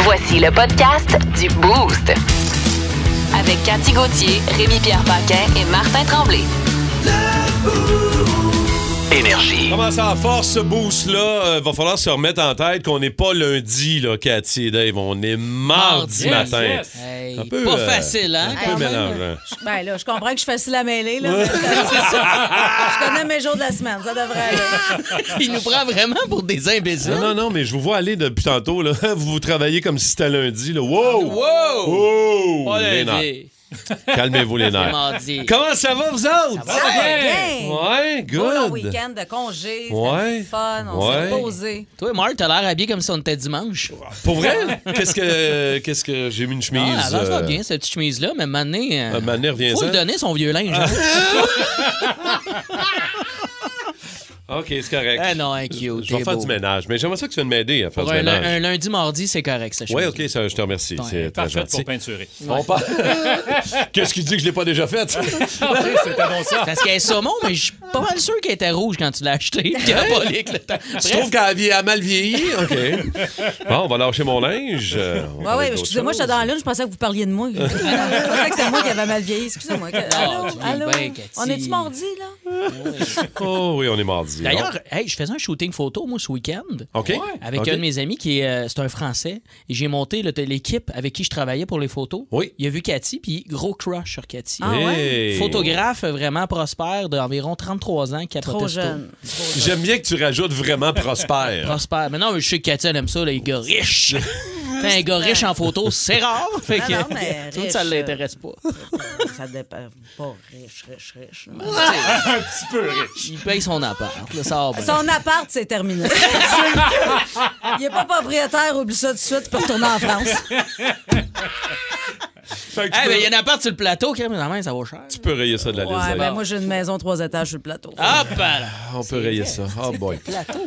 Voici le podcast du Boost. Avec Cathy Gauthier, Rémi-Pierre Paquin et Martin Tremblay. Énergie. Comment ça en force, ce boost-là? Va falloir se remettre en tête qu'on n'est pas lundi, là, Cathy et Dave. On est mardi matin. Yes. Hey, Un peu, pas facile, hein? Un peu mélangeant. Ben là, je comprends que je suis facile à mêler, là. Je connais mes jours de la semaine, ça devrait aller. Il nous prend vraiment pour des imbéciles. Non, mais je vous vois aller depuis tantôt, là. Vous travaillez comme si c'était lundi, là. Wow! Wow! Oh! Pas Les nerfs. lundi. Calmez-vous les C'est nerfs. mardi. Comment ça va, vous autres? Ça va bien. Ouais, Beau long good. week-end de congé, Ouais. c'était fun, on Ouais. s'est posé. Toi, Marc, t'as l'air habillé comme si on était dimanche. Pour vrai? Qu'est-ce que j'ai mis une chemise? Ah, ça va bien, cette petite chemise-là, mais maintenant, Mané, reviens-en. faut le donner, son vieux linge. Hein? OK, c'est correct. Ah non, hein, cute. Je vais t'es faire beau. du ménage, mais j'aimerais ça que tu viennes m'aider à faire Pour du un ménage. lundi-mardi, c'est correct, ça. Oui, OK, ça, je te remercie. Ouais, C'est très Parfait gentil. pour peinturer. On parle... Qu'est-ce qu'il dit que je l'ai pas déjà fait? OK, c'était bon ça. Parce qu'elle est saumon, mais je suis pas mal sûr qu'elle était rouge quand tu l'as achetée. Diabolique, le temps. Tu trouves qu'elle a mal vieilli? OK. Bon, on va lâcher mon linge. Oui, excusez-moi, j'étais dans la lune, je pensais que vous parliez de moi. Je pensais que c'était moi qui avais mal vieilli. Excusez-moi. Allô? tu vis Allô? bien, Cathy. On est-tu mardi, là? Oh oui, on est mardi. D'ailleurs, hey, je faisais un shooting photo, moi, ce week-end. OK. Avec OK. un de mes amis qui est c'est un Français. Et j'ai monté l'équipe avec qui je travaillais pour les photos. Oui. Il a vu Cathy, puis gros crush sur Cathy. Ah ouais? Hey. Photographe vraiment prospère d'environ 33 ans qui a Trop jeune. J'aime bien que tu rajoutes vraiment prospère. Prospère. Mais non, je sais que Cathy, elle aime ça, les gars riches. Un gars riche en photo, c'est rare. Fait que, non, mais tout ça riche, l'intéresse pas. Ça dépend. Pas riche. Un petit peu riche. Il paye son appart. Là, ça va bien. Son appart, c'est terminé. Il est pas propriétaire, oublie ça tout de suite, tu peux retourner en France. Fait que tu Eh, peux- ben, il y a un appart sur le plateau, quand même, ça vaut cher. tu peux rayer ça de la liste. Ouais, d'ailleurs. ben moi, j'ai une maison 3 étages sur le plateau. Hop là! On peut rayer ça. Oh boy. Plateau,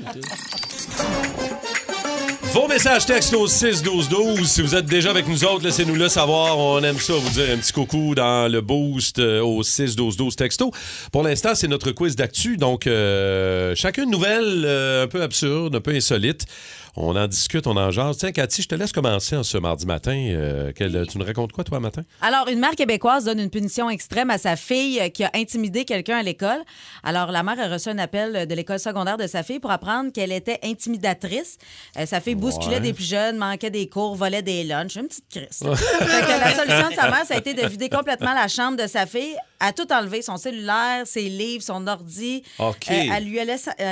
Vos messages textes au 6-12-12. Si vous êtes déjà avec nous autres, laissez-nous le savoir. On aime ça vous dire un petit coucou dans le boost au 6-12-12 texto. Pour l'instant, c'est notre quiz d'actu. Donc, chacune nouvelle un peu absurde, un peu insolite. On en discute, on en jase. Tiens, Cathy, je te laisse commencer en ce mardi matin. Tu nous racontes quoi, toi, matin? Alors, une mère québécoise donne une punition extrême à sa fille qui a intimidé quelqu'un à l'école. Alors, la mère a reçu un appel de l'école secondaire de sa fille pour apprendre qu'elle était intimidatrice. Sa fille bousculait des plus jeunes, manquait des cours, volait des lunchs. Une petite crise. là. Fait que la solution de sa mère, ça a été de vider complètement la chambre de sa fille, à tout enlever, son cellulaire, ses livres, son ordi. OK. Elle lui a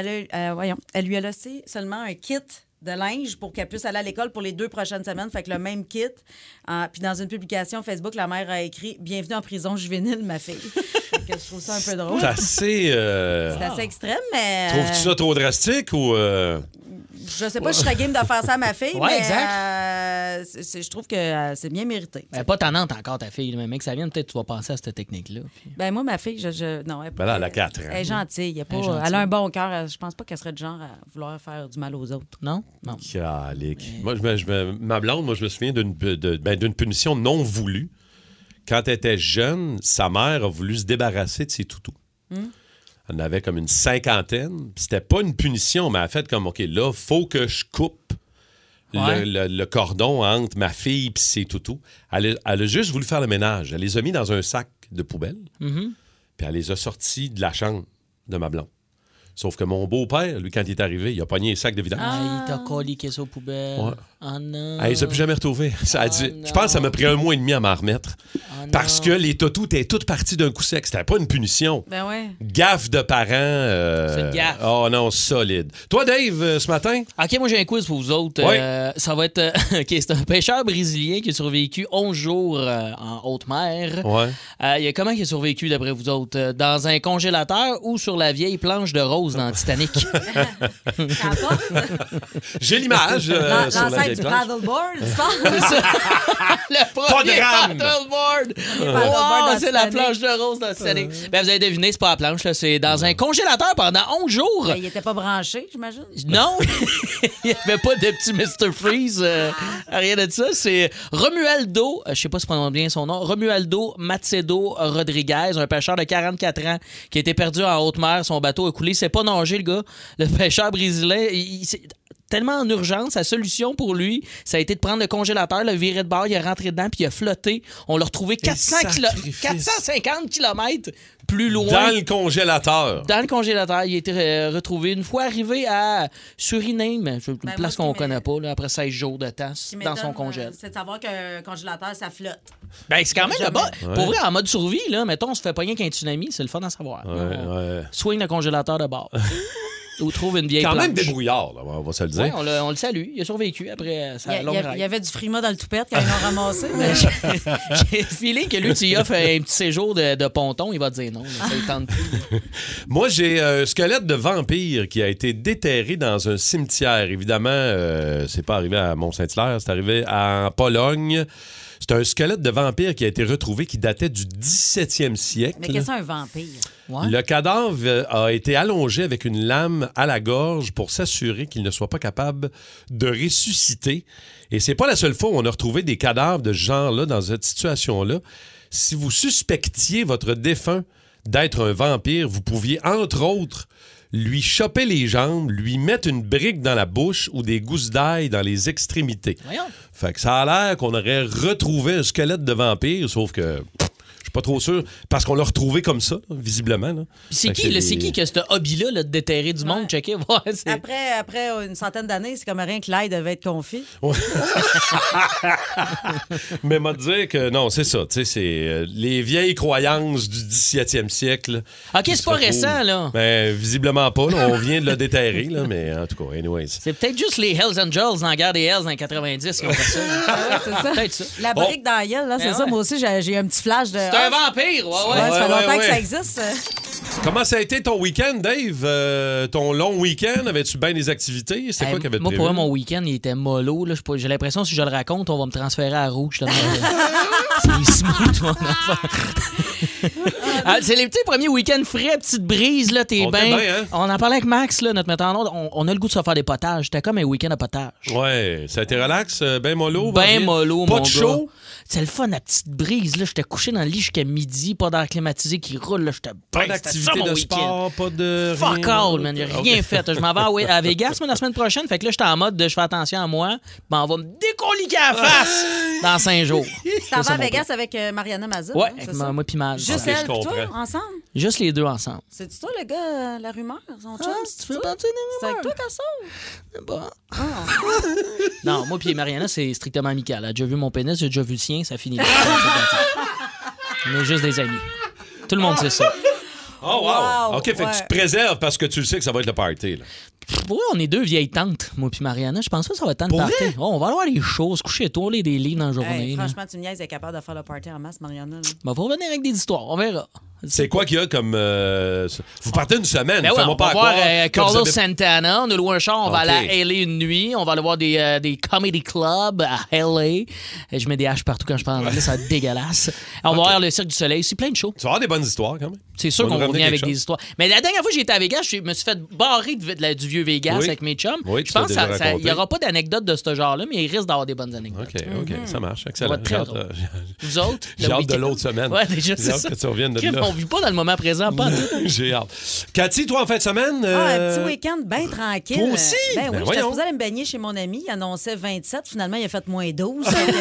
laissé seulement un kit de linge pour qu'elle puisse aller à l'école pour les 2 prochaines semaines. Fait que le même kit. Puis dans une publication Facebook, la mère a écrit « Bienvenue en prison juvénile, ma fille ». Fait que je trouve ça un peu drôle. C'est assez... C'est assez extrême, mais... Trouves-tu ça trop drastique ou... Je sais pas si je serais game de faire ça à ma fille, Ouais, mais exact. je trouve que c'est bien mérité. Ben, pas tannante encore, ta fille. Mais mec, ça vient, peut-être tu vas passer à cette technique-là. Puis- Ben moi, ma fille, non, elle est pas... Ben là, elle a 4 ans. Elle est gentille. Elle est gentille. Elle a un bon cœur. Je pense pas qu'elle serait du genre à vouloir faire du mal aux autres. Non? Non. Calique. Moi, ma blonde, moi, je me souviens d'une punition non voulue. Quand elle était jeune, sa mère a voulu se débarrasser de ses toutous. Elle en avait comme une 50aine. Puis c'était pas une punition, mais elle a fait comme, OK, là, faut que je coupe Ouais. le cordon entre ma fille et ses toutous. Elle a juste voulu faire le ménage. Elle les a mis dans un sac de poubelle. Mhm. Puis elle les a sortis de la chambre de ma blonde. Sauf que mon beau-père, lui, quand il est arrivé, il a pogné un sac de vidange. Ah, il t'a collé ça aux poubelles. Ouais. Oh non. Elle les a plus jamais retrouvés. Ça a dit, non. je pense que ça m'a pris 1 mois et demi à m'en remettre. Oh Parce non. que les toutous étaient toutes parties d'un coup sec. C'était pas une punition. Ben ouais. Gaffe de parents. C'est une gaffe. Oh non, solide. Toi, Dave, ce matin? OK, moi, j'ai un quiz pour vous autres. Oui. Ça va être... OK, c'est un pêcheur brésilien qui a survécu 11 jours en haute mer. Ouais. Comment il a survécu, d'après vous autres? Dans un congélateur ou sur la vieille planche de rose dans Titanic? Ça apporte. J'ai l'image sur la L'ancêtre vieille du planche. paddleboard, tu penses? Le premier de rame. paddleboard! paddleboard Wow, dans c'est la Titanic. planche de rose dans Titanic. Ben, vous avez deviné, c'est pas la planche, là, c'est dans un congélateur pendant 11 jours. Ben, il était pas branché, j'imagine. Non, il n'y avait pas de petit Mr. Freeze, rien de ça. C'est Romualdo, je sais pas si je prononce bien son nom, Romualdo Macedo Rodriguez, un pêcheur de 44 ans qui a été perdu en haute mer. Son bateau a coulé. Il sait pas nager, le gars. Le pêcheur brésilien, tellement en urgence. Sa solution pour lui, ça a été de prendre le congélateur, le virer de bord, il est rentré dedans, puis il a flotté. On l'a retrouvé 450 km plus loin. Dans le congélateur. Dans le congélateur. Il a été retrouvé une fois arrivé à Suriname, une place qu'on ne connaît pas, là, après 16 jours de temps, dans son congèle. C'est de savoir qu'un congélateur, ça flotte. Ben, c'est quand même le bas. Pour vrai, en mode survie, là, mettons, on se fait pas rien qu'un tsunami, c'est le fun à savoir. Ouais. Swing le congélateur de bord. Ou trouve une vieille Quand planche. même débrouillard, là, on va se le dire. Ouais, on le salue. Il a survécu après sa longue ride. Il y avait du frima dans le toupette quand ils l'ont ramassé. J'ai le feeling que lui, tu y offres un petit séjour de ponton, il va te dire non. Là, ça ne tente plus. Moi, j'ai un squelette de vampire qui a été déterré dans un cimetière. Évidemment, c'est pas arrivé à Mont-Saint-Hilaire, c'est arrivé en Pologne. C'est un squelette de vampire qui a été retrouvé qui datait du 17e siècle. Mais qu'est-ce qu'un vampire? Ouais. Le cadavre a été allongé avec une lame à la gorge pour s'assurer qu'il ne soit pas capable de ressusciter. Et c'est pas la seule fois où on a retrouvé des cadavres de ce genre-là dans cette situation-là. Si vous suspectiez votre défunt d'être un vampire, vous pouviez, entre autres, lui choper les jambes, lui mettre une brique dans la bouche ou des gousses d'ail dans les extrémités. Voyons. Fait que ça a l'air qu'on aurait retrouvé un squelette de vampire, sauf que je suis pas trop sûr, parce qu'on l'a retrouvé comme ça, là, visiblement. Là. C'est qui qui a ce hobby-là là, de déterrer du monde? Checker, voir. Après une centaine d'années, c'est comme rien que l'ail devait être confit. Ouais. Mais m'a dire que non, c'est ça. C'est les vieilles croyances du 17e siècle. OK, c'est pas récent, là. Ben, visiblement pas. Là, on vient de le déterrer, là, mais en tout cas, anyways. C'est peut-être juste les Hells Angels dans la guerre des Hells dans les 90 qui ont fait ça. C'est ça. Peut-être ça. La brique dans la gueule, là, c'est Ben ça. ouais. Moi aussi, j'ai un petit flash de... C'est un vampire, ouais. Ça fait longtemps que ouais. ça existe. Comment ça a été ton week-end, Dave? Ton long week-end? Avais-tu bien des activités? C'est quoi qu'il y avait de Moi, prévu? pour moi, mon week-end, il était mollo. Là. J'ai l'impression que si je le raconte, on va me transférer à Rouge. C'est smooth, mon enfant. C'est les petits premiers week-ends frais, petite brise, là, t'es On bien. était bien, hein? On en parlait avec Max, là, notre metteur en ordre. On a le goût de se faire des potages. C'était comme un week-end à potage. Ouais, ça a été relax, ben mollo. Ben mollo, pas mon de gars. chaud. C'est le fun, la petite brise. Là, j'étais couché dans le lit jusqu'à midi, pas d'air climatisé qui roule. Là, j'étais Pas bien. C'était ça, d'activité mon de week-end. sport, pas de Fuck rien. all, man. J'ai rien fait. Je m'en vais à Vegas la semaine prochaine. Fait que là, j'étais en mode de je fais attention à moi. Ben, on va me décoliquer à la face dans 5 jours. Tu t'en vas à Vegas avec Mariana Mazza. Ouais, hein, avec c'est ça? moi pis Maz. Juste Ok, elle je et toi, comprends. ensemble? Juste les deux ensemble. C'est-tu toi, le gars, la rumeur? Son chum, tu c'est fais toi? partie des C'est avec toi rumeurs. qu'elle sort? Bon. Non, moi puis Mariana, c'est strictement amical. Elle a déjà vu mon pénis, j'ai déjà vu le sien, ça finit. On est juste des amis. Tout le monde sait ça. Oh, wow! Wow, OK, fait que ouais. tu te préserves parce que tu le sais que ça va être le party. Là. Pour eux, on est deux vieilles tantes, moi puis Mariana. Je pense pas que ça va être tant de Pour party. vrai? Oh, on va aller voir les choses, coucher tôt, les des livres dans la journée. Hey, là. franchement, tu me niaises, elle est capable de faire le party en masse, Mariana. là. Ben, faut revenir avec des histoires, on verra. C'est quoi qu'il y a comme... Vous partez une semaine, Ben ouais, fais-moi on pas va croire voir que vous Carlos avez- Santana. On a loué un char, on va OK. aller à LA une nuit. On va aller voir des comedy clubs à LA. Et je mets des haches partout quand je parle en anglais, ça va être dégueulasse. On va voir le Cirque du Soleil. C'est plein de shows. Tu vas avoir des bonnes histoires, quand même. C'est sûr On va qu'on nous revient ramener avec quelque des chose. histoires. Mais la dernière fois que j'étais à Vegas, je me suis fait barrer du vieux Vegas Oui. avec mes chums. Oui, Je tu l'as pense déjà qu'il raconté. n'y aura pas d'anecdotes de ce genre-là, mais il risque d'avoir des bonnes anecdotes. OK, ça marche. Ça Excellent. va être très J'ai hâte, drôle. euh, Vous autres? J'ai le hâte de week-end? l'autre semaine. Ouais, déjà, J'ai c'est hâte ça. que tu reviennes de Crime, là. on vit pas dans le moment présent, pas en tout. J'ai hâte. Cathy, toi, en fin de semaine... Ah, un petit week-end bien tranquille. Toi aussi? Ben Ben oui, j'étais voyons. supposée aller me baigner chez mon ami. Il annonçait 27. Finalement, il a fait moins 12. Fait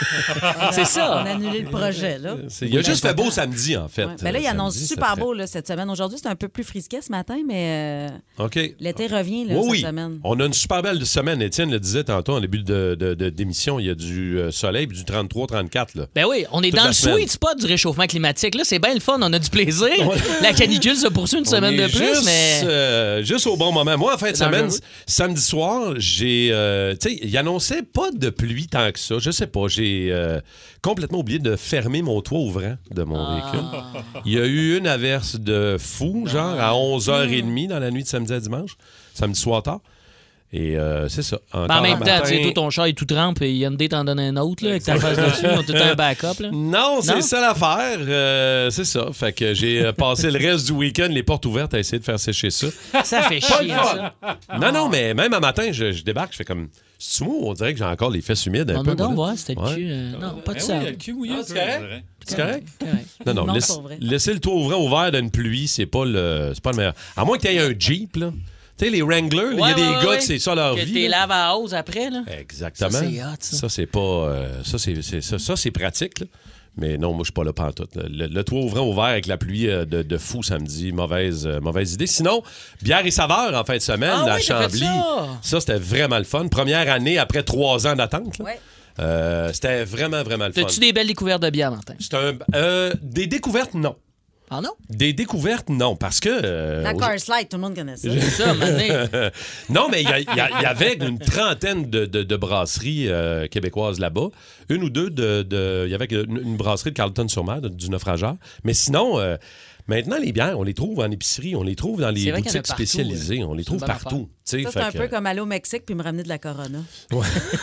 que, C'est ça. On a annulé le projet, là. Il a juste fait beau samedi, en fait. Ouais. Ben là, il annonce Samedi, super c'était- beau là, cette semaine. Aujourd'hui, c'est un peu plus frisquet ce matin, mais OK. l'été revient là, Oui, cette semaine. on a une super belle semaine. Étienne le disait tantôt en début d'émission. Il y a du soleil puis du 33-34. Là. Ben oui, on est Toute dans la le semaine. sweet spot du réchauffement climatique. Là, c'est bien le fun, on a du plaisir. La canicule se poursuit une semaine On est de plus, juste, mais... juste au bon moment. Moi, en fin de C'est semaine, dangereux. samedi soir, j'ai... tu sais, il annonçait pas de pluie tant que ça. Je sais pas. J'ai complètement oublié de fermer mon toit ouvrant de mon véhicule. Il y a eu une averse de fou, genre à 11h30 dans la nuit de samedi à dimanche. Samedi soir tard. Et c'est ça. Ben, en Encore même un temps, matin- tu sais, tout ton char est tout trempe et Hyundai t'en donne un autre là, avec ta face dessus. Ils ont tout un backup. Là. Non, c'est Non? ça l'affaire. C'est ça. Fait que j'ai passé le reste du week-end les portes ouvertes à essayer de faire sécher ça. Ça fait chier, ça. Non, mais même un matin, je débarque, je fais comme... C'est moi, on dirait que j'ai encore les fesses humides un On peu. a donc moi, là. voir, c'était le Ouais. cul. Non, pas de Ben ça. oui, il y a le cul mouillé. Ah, c'est correct? C'est correct? Correct. Non, Non, c'est pas vrai. laisser le toit ouvrant ouvert d'une pluie, c'est pas le meilleur. À moins que tu aies un Jeep, là. Tu sais, les Wranglers, il y a des gars que c'est ça leur que vie. t'es là. lave à hausse après, là. Exactement. Ça, c'est hot, ça. Ça, c'est pas... ça, c'est pratique, là. Mais non, moi, je suis pas là pantoute. Le toit ouvrant ouvert avec la pluie de fou samedi, mauvaise idée. Sinon, bière et saveur en fin de semaine, Ah la oui, t'as fait Chambly. ça. C'était vraiment le fun. Première année après 3 ans d'attente. là. Ouais. C'était vraiment, vraiment le fun. T'as-tu des belles découvertes de bière, Martin? Des découvertes, non. Ah non? Des découvertes, non, parce que... La Car Slide, tout le monde connaît ça. C'est ça, mané. Non, mais il y avait une trentaine de brasseries québécoises là-bas. Une ou deux il y avait une brasserie de Carleton-sur-Mer, du naufrageur. Mais sinon, maintenant, les bières, on les trouve en épicerie, on les trouve dans les C'est vrai qu'il y en a boutiques partout, spécialisées, on les C'est trouve une bonne partout. Tu sais, Ça, c'est fait un que- peu comme aller au Mexique puis me ramener de la Corona. Ouais.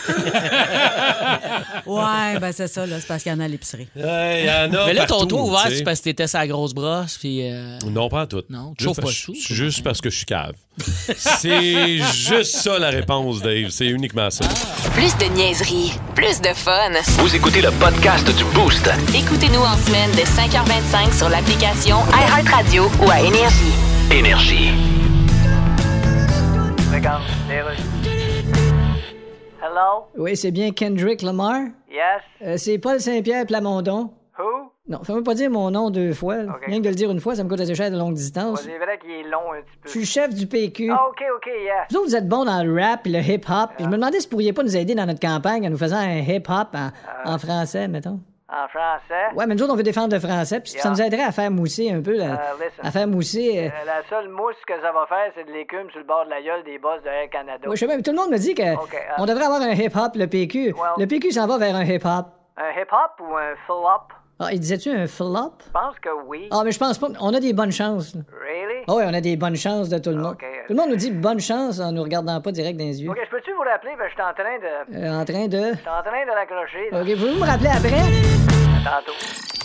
Ouais, ben c'est ça, là. C'est parce qu'il y en a à l'épicerie. Ouais, il y en a Mais là, ton partout, toit ouvert, tu sais. c'est parce que t'étais sa grosse brosse, puis... Non, pas en tout. Non, tu chauffes pas Juste sous, Juste parce que je suis cave. C'est juste ça la réponse, Dave. C'est uniquement ça. Plus de niaiserie, plus de fun. Vous écoutez le podcast du Boost. Écoutez-nous en semaine de 5h25 sur l'application iHeartRadio ou à Énergie. Énergie. Hello? Oui, c'est bien Kendrick Lamar. Yes? C'est Paul Saint-Pierre Plamondon. Who? Non, fais-moi pas dire mon nom 2 fois. là. Ok. Rien que de le dire une fois, ça me coûte assez cher de longue distance. C'est vrai qu'il est long un petit Je peu. suis le chef du PQ. Ah, OK, yeah. Vous autres, vous êtes bons dans le rap et le hip-hop. Puis je me demandais si vous pourriez pas nous aider dans notre campagne en nous faisant un hip-hop en français, mettons. En français? Ouais, mais nous autres, on veut défendre le français. Puis ça nous aiderait à faire mousser un peu. listen. À faire mousser... La seule mousse que ça va faire, c'est de l'écume sur le bord de la gueule des boss de Air Canada. Ouais, je sais même, tout le monde me dit que Ok, on devrait avoir un hip-hop, le PQ. Well- Le PQ s'en va vers un hip-hop. Un hip-hop ou un flop? Ah, il disait-tu un flop? Je pense que oui. Ah, mais je pense pas. On a des bonnes chances. là. Really? Ah oui, on a des bonnes chances de tout le monde. Ok. Tout le monde nous dit bonne chance en nous regardant pas direct dans les yeux. OK, je peux-tu vous rappeler? Ben, je suis en train de... En train de... Je suis en train de l'accrocher, là. OK, pouvez-vous me rappeler après? Tantôt.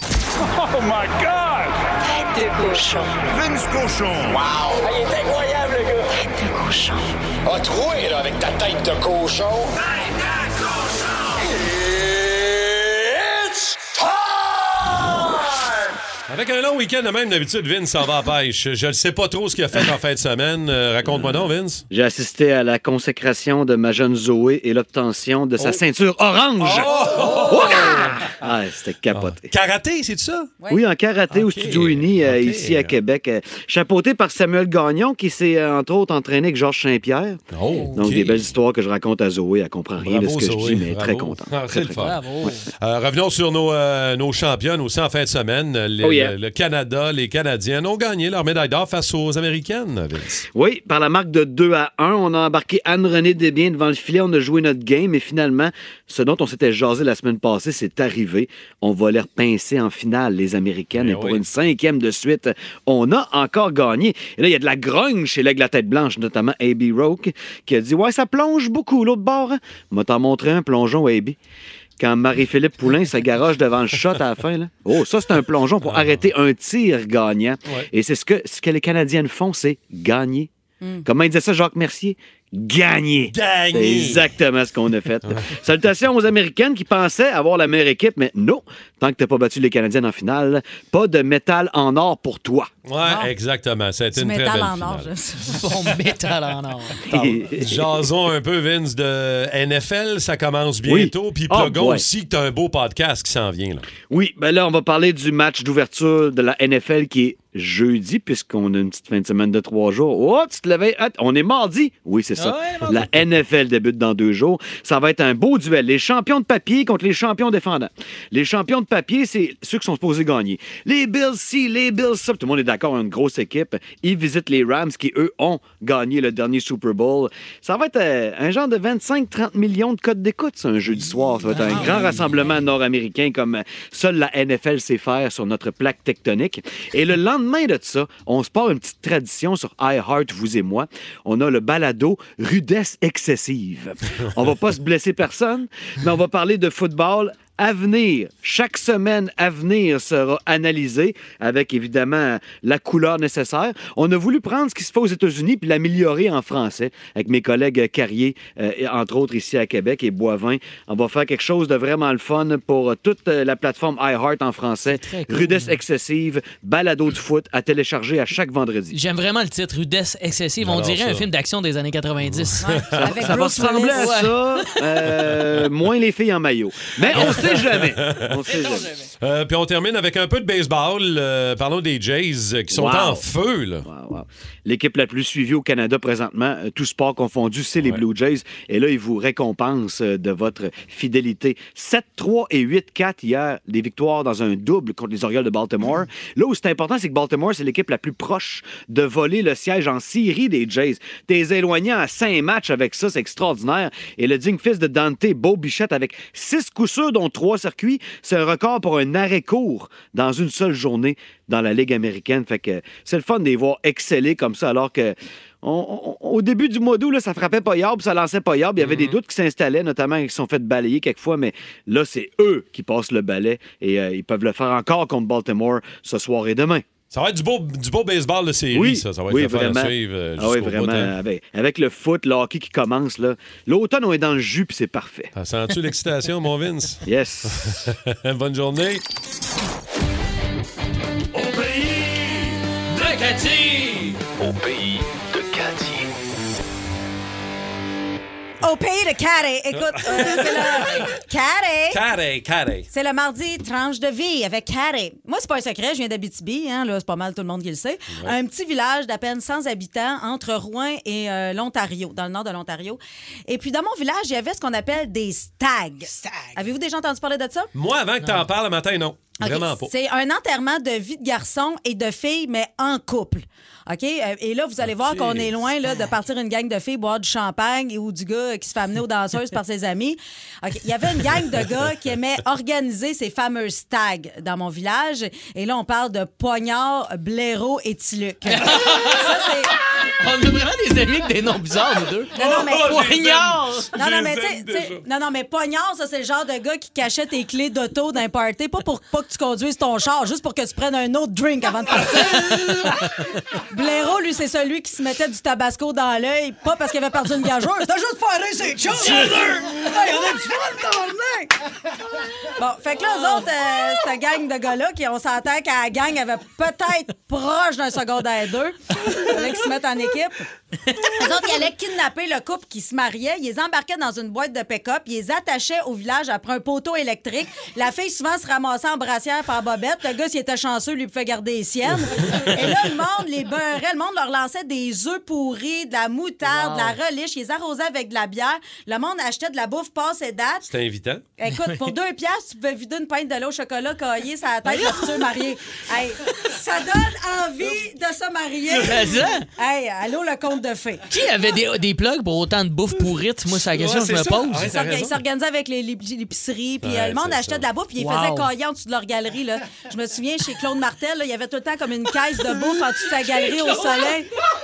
Tête de cochon. Vince Cochon. Wow! Il est incroyable, le gars! Tête de cochon. A troué, là, avec ta tête de cochon. Tête de cochon! It's time! Avec un long week-end de même, d'habitude, Vince s'en va à pêche. Je ne sais pas trop ce qu'il a fait en fin de semaine. Raconte-moi donc, Vince. J'ai assisté à la consécration de ma jeune Zoé et l'obtention de sa ceinture orange. Ouais! Ah, c'était capoté. Karaté, c'est ça? Oui, en karaté au Ok. Studio Uni, Ok. ici à Québec. Chapeauté par Samuel Gagnon, qui s'est, entre autres, entraîné avec Georges Saint-Pierre. Oh, Donc, ok. des belles histoires que je raconte à Zoé. Elle comprend rien de ce que je dis, mais très contente. Ah, c'est le fun. Bravo. Revenons sur nos championnes aussi en fin de semaine. Le Canada, les Canadiennes ont gagné leur médaille d'or face aux Américaines, Vince. Oui, par la marque de 2-1, on a embarqué Anne-Renée Desbiens devant le filet, on a joué notre game, et finalement, ce dont on s'était jasé la semaine passée, c'est arrivé. On va les repincer en finale, les Américaines, Eh et pour oui. une 5e de suite, on a encore gagné. Et là, il y a de la grogne chez l'aigle à tête blanche, notamment A.B. Roque, qui a dit « Ouais, ça plonge beaucoup, l'autre bord. Hein? » M'a t'en montré un plongeon, A.B. Quand Marie-Philippe Poulain se garoche devant le shot à la fin. Là. Oh, ça, c'est un plongeon pour arrêter un tir gagnant. Ouais. Et c'est ce que les Canadiennes font, c'est gagner. Comment il disait ça, Jacques Mercier? Gagner. Gagner. C'est exactement ce qu'on a fait. Salutations aux Américaines qui pensaient avoir la meilleure équipe, mais non, tant que t'as pas battu les Canadiennes en finale, pas de métal en or pour toi. Ouais, exactement. Ça a été Du une très métal belle en or. finale. Bon métal en or. Jason un peu, Vince, de NFL. Ça commence bientôt. Puis Oh plugons boy. aussi que tu as un beau podcast qui s'en vient. Là. Oui, ben là, on va parler du match d'ouverture de la NFL qui est jeudi, puisqu'on a une petite fin de semaine de 3 jours. Oh, tu te levais. On est mardi. Oui, c'est ça. Ouais, La NFL débute dans 2 jours. Ça va être un beau duel. Les champions de papier contre les champions défendants. Les champions de papier, c'est ceux qui sont supposés gagner. Les Bills ci, les Bills ça. Tout le monde est d'accord, une grosse équipe. Ils visitent les Rams qui, eux, ont gagné le dernier Super Bowl. Ça va être un genre de 25-30 millions de codes d'écoute, ça, un jeudi soir. Ça va être un grand rassemblement nord-américain comme seule la NFL sait faire sur notre plaque tectonique. Et le lendemain de ça, on se part une petite tradition sur iHeart, vous et moi. On a le balado Rudesse excessive. On va pas se blesser personne, mais on va parler de football à venir. Chaque semaine à venir sera analysée avec, évidemment, la couleur nécessaire. On a voulu prendre ce qui se fait aux États-Unis puis l'améliorer en français avec mes collègues Carrier, entre autres ici à Québec, et Boivin. On va faire quelque chose de vraiment le fun pour toute la plateforme iHeart en français. Cool. Rudesse excessive, balado de foot à télécharger à chaque vendredi. J'aime vraiment le titre, Rudesse excessive. On dirait un film d'action des années 90. Avec Ça va Bruce ressembler Willis. à ça, moins les filles en maillot. Mais on sait jamais. On sait jamais. Puis on termine avec un peu de baseball. Parlons des Jays qui sont Wow. en feu. Là. Wow. L'équipe la plus suivie au Canada présentement, tout sport confondu, c'est les Blue Jays. Et là, ils vous récompensent de votre fidélité. 7-3 et 8-4 hier, des victoires dans un double contre les Orioles de Baltimore. Là où c'est important, c'est que Baltimore, c'est l'équipe la plus proche de voler le siège en série des Jays. T'es éloigné à 5 matchs avec ça, c'est extraordinaire. Et le digne fils de Dante, Beau Bichette, avec 6 coups sûrs, dont 3 circuits, c'est un record pour un arrêt court dans une seule journée dans la Ligue américaine. Fait que c'est le fun de les voir exceller comme ça, alors que au début du mois d'août, là, ça frappait pas yard, puis ça lançait pas yard. Il y avait des doutes qui s'installaient, notamment qui se sont fait balayer quelquefois, mais là, c'est eux qui passent le balai et ils peuvent le faire encore contre Baltimore ce soir et demain. Ça va être du beau baseball de série, oui, ça. Ça va être le fun vraiment. à suivre jusqu'au oui, vraiment. bout, hein. Avec le foot, le hockey qui commence, là. L'automne, on est dans le jus, puis c'est parfait. Sens-tu l'excitation, mon Vince? Yes. Bonne journée. Au pays de Cathy. Au pays de Cathy. Au pays de Carré. Écoute, c'est le... Carré. C'est le mardi tranche de vie avec Carré. Moi, c'est pas un secret, je viens d'Abitibi, hein, là, c'est pas mal tout le monde qui le sait. Ouais. Un petit village d'à peine 100 habitants entre Rouen et l'Ontario, dans le nord de l'Ontario. Et puis, dans mon village, il y avait ce qu'on appelle des stags. Avez-vous déjà entendu parler de ça? Moi, avant que t'en parles le matin, non. Okay. Vraiment pas. C'est un enterrement de vie de garçon et de filles, mais en couple. OK? Et là, vous allez voir qu'on est loin là, de partir une gang de filles boire du champagne ou du gars qui se fait amener aux danseuses par ses amis. OK. Il y avait une gang de gars qui aimaient organiser ces fameuses stags dans mon village. Et là, on parle de Poignard, Blaireau et Tiluc. Ça, c'est... On a vraiment des amis avec des noms bizarres, nous deux. Non, mais... Poignard! Non, mais Poignard, ça, c'est le genre de gars qui cachait tes clés d'auto d'un party, pas pour pas que tu conduises ton char, juste pour que tu prennes un autre drink avant de partir. Blaireau, lui, c'est celui qui se mettait du tabasco dans l'œil, pas parce qu'il avait perdu une gageure, c'était juste pour aller ses chums! Hey, on a du fun, tabarnak! Bon, fait que là, eux autres, cette gang de gars-là, on s'entend qu'à la gang avait peut-être proche d'un secondaire 2. Il fallait qu'ils se mettent en équipe. Eux autres, ils allaient kidnapper le couple qui se mariait. Ils les embarquaient dans une boîte de pick-up. Ils les attachaient au village après un poteau électrique. La fille, souvent, se ramassait en brassière par bobette. Le gars, s'il était chanceux, lui pouvait garder les siennes. Et là, le monde les beurrait. Le monde leur lançait des œufs pourris, de la moutarde, de la relish. Ils les arrosaient avec de la bière. Le monde achetait de la bouffe passée date. C'était invitant. Écoute, pour 2 piastres, tu pouvais vider une pinte de lait au chocolat caillé sur la tête de futur marié. Hey, ça donne envie de se marier. Hey, allô, le conte de fées. Qui avait des plugs pour autant de bouffe pourrite? Moi, c'est la question que je me pose. Ils s'organisaient avec l'épicerie, puis le monde achetait de la bouffe, puis ils faisaient cailler en dessous de leur galerie. Là. Je me souviens, chez Claude Martel, là, il y avait tout le temps comme une caisse de bouffe en dessous de sa galerie au soleil.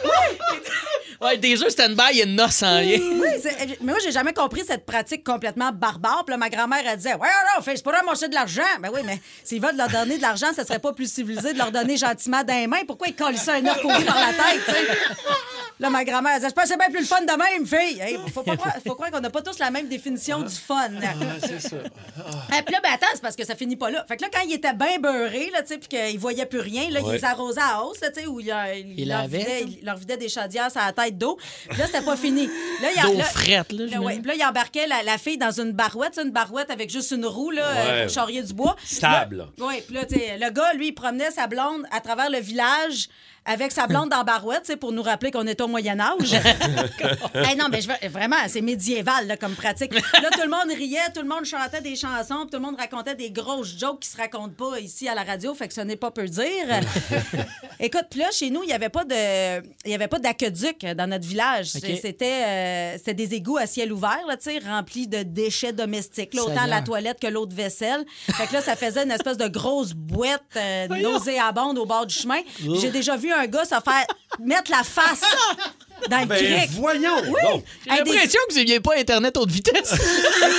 Ouais, des œufs stand-by et une noce en lien. Oui, mais moi, j'ai jamais compris cette pratique complètement barbare. Puis là, ma grand-mère, elle disait, ouais, non, c'est pour ramasser de l'argent. Ben oui, mais s'ils veulent leur donner de l'argent, ça serait pas plus civilisé de leur donner gentiment dans les mains. Pourquoi ils collent ça un œuf pourri par la tête, tu sais? Là, ma grand-mère, elle disait, je pense que c'est bien plus le fun de même, fille. Hey, faut croire qu'on n'a pas tous la même définition du fun. C'est ça. Et puis là, ben attends, c'est parce que ça finit pas là. Fait que là, quand ils étaient bien beurrés, là, tu sais, puis qu'ils voyaient plus rien, là, ils les arrosaient à hausse, là, tu sais, où ils leur vidaient des chaudières sur la tête d'eau. Puis là, c'était pas fini. D'eau frette, là. Puis là, ils embarquaient la fille dans une barouette avec juste une roue, là, pour charrier du bois. Stable. Oui, puis là, tu sais, le gars, lui, il promenait sa blonde à travers le village avec sa blonde dans barouette, pour nous rappeler qu'on était au Moyen-Âge. Hey, non, mais vraiment, c'est médiéval là, comme pratique. Là, tout le monde riait, tout le monde chantait des chansons, puis tout le monde racontait des grosses jokes qui se racontent pas ici à la radio, fait que ce n'est pas peu dire. Écoute, puis là, chez nous, il y avait pas d'aqueduc dans notre village. Okay. C'était des égouts à ciel ouvert, là, remplis de déchets domestiques. Là, autant la toilette que l'eau de vaisselle. Fait que là, ça faisait une espèce de grosse boîte nauséabonde au bord du chemin. Puis j'ai déjà vu un gars se faire mettre la face dans le cric. Voyons! Oui. Bon. J'ai l'impression que vous n'aviez pas Internet haute vitesse.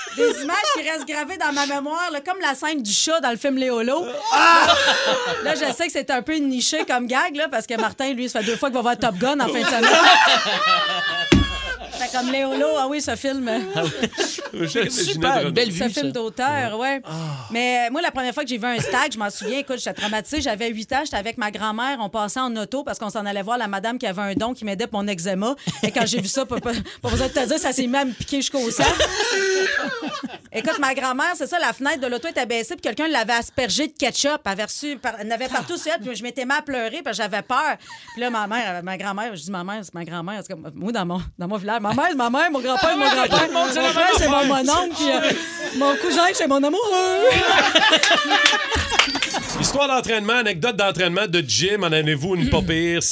des images qui restent gravées dans ma mémoire, là, comme la scène du chat dans le film Léolo. Là, je sais que c'est un peu niché comme gag, là, parce que Martin, lui, ça fait 2 fois qu'il va voir Top Gun en fin de semaine. C'est comme Léolo, ah oui, ce film. Super, belle vue, ce film d'auteur, ouais. Mais moi, la première fois que j'ai vu un stag, je m'en souviens, écoute, j'étais traumatisée, j'avais 8 ans, j'étais avec ma grand-mère, on passait en auto parce qu'on s'en allait voir la madame qui avait un don qui m'aidait pour mon eczéma. Et quand j'ai vu ça, pas besoin de te dire, ça s'est mis à me piquer jusqu'au sang. Écoute, ma grand-mère, c'est ça, la fenêtre de l'auto était baissée, puis quelqu'un l'avait aspergé de ketchup, elle avait partout sur elle, puis je m'étais mis à pleurer parce que j'avais peur. Puis là, ma grand-mère, je dis ma mère, c'est ma grand-mère, c'est comme moi dans mon village, ma mère, c'est ma mère, mon grand-père, mon grand-père, mon frère, c'est mon oncle, puis mon cousin, c'est mon amoureux. Histoire d'entraînement, anecdote d'entraînement de gym. En avez-vous une pas pire?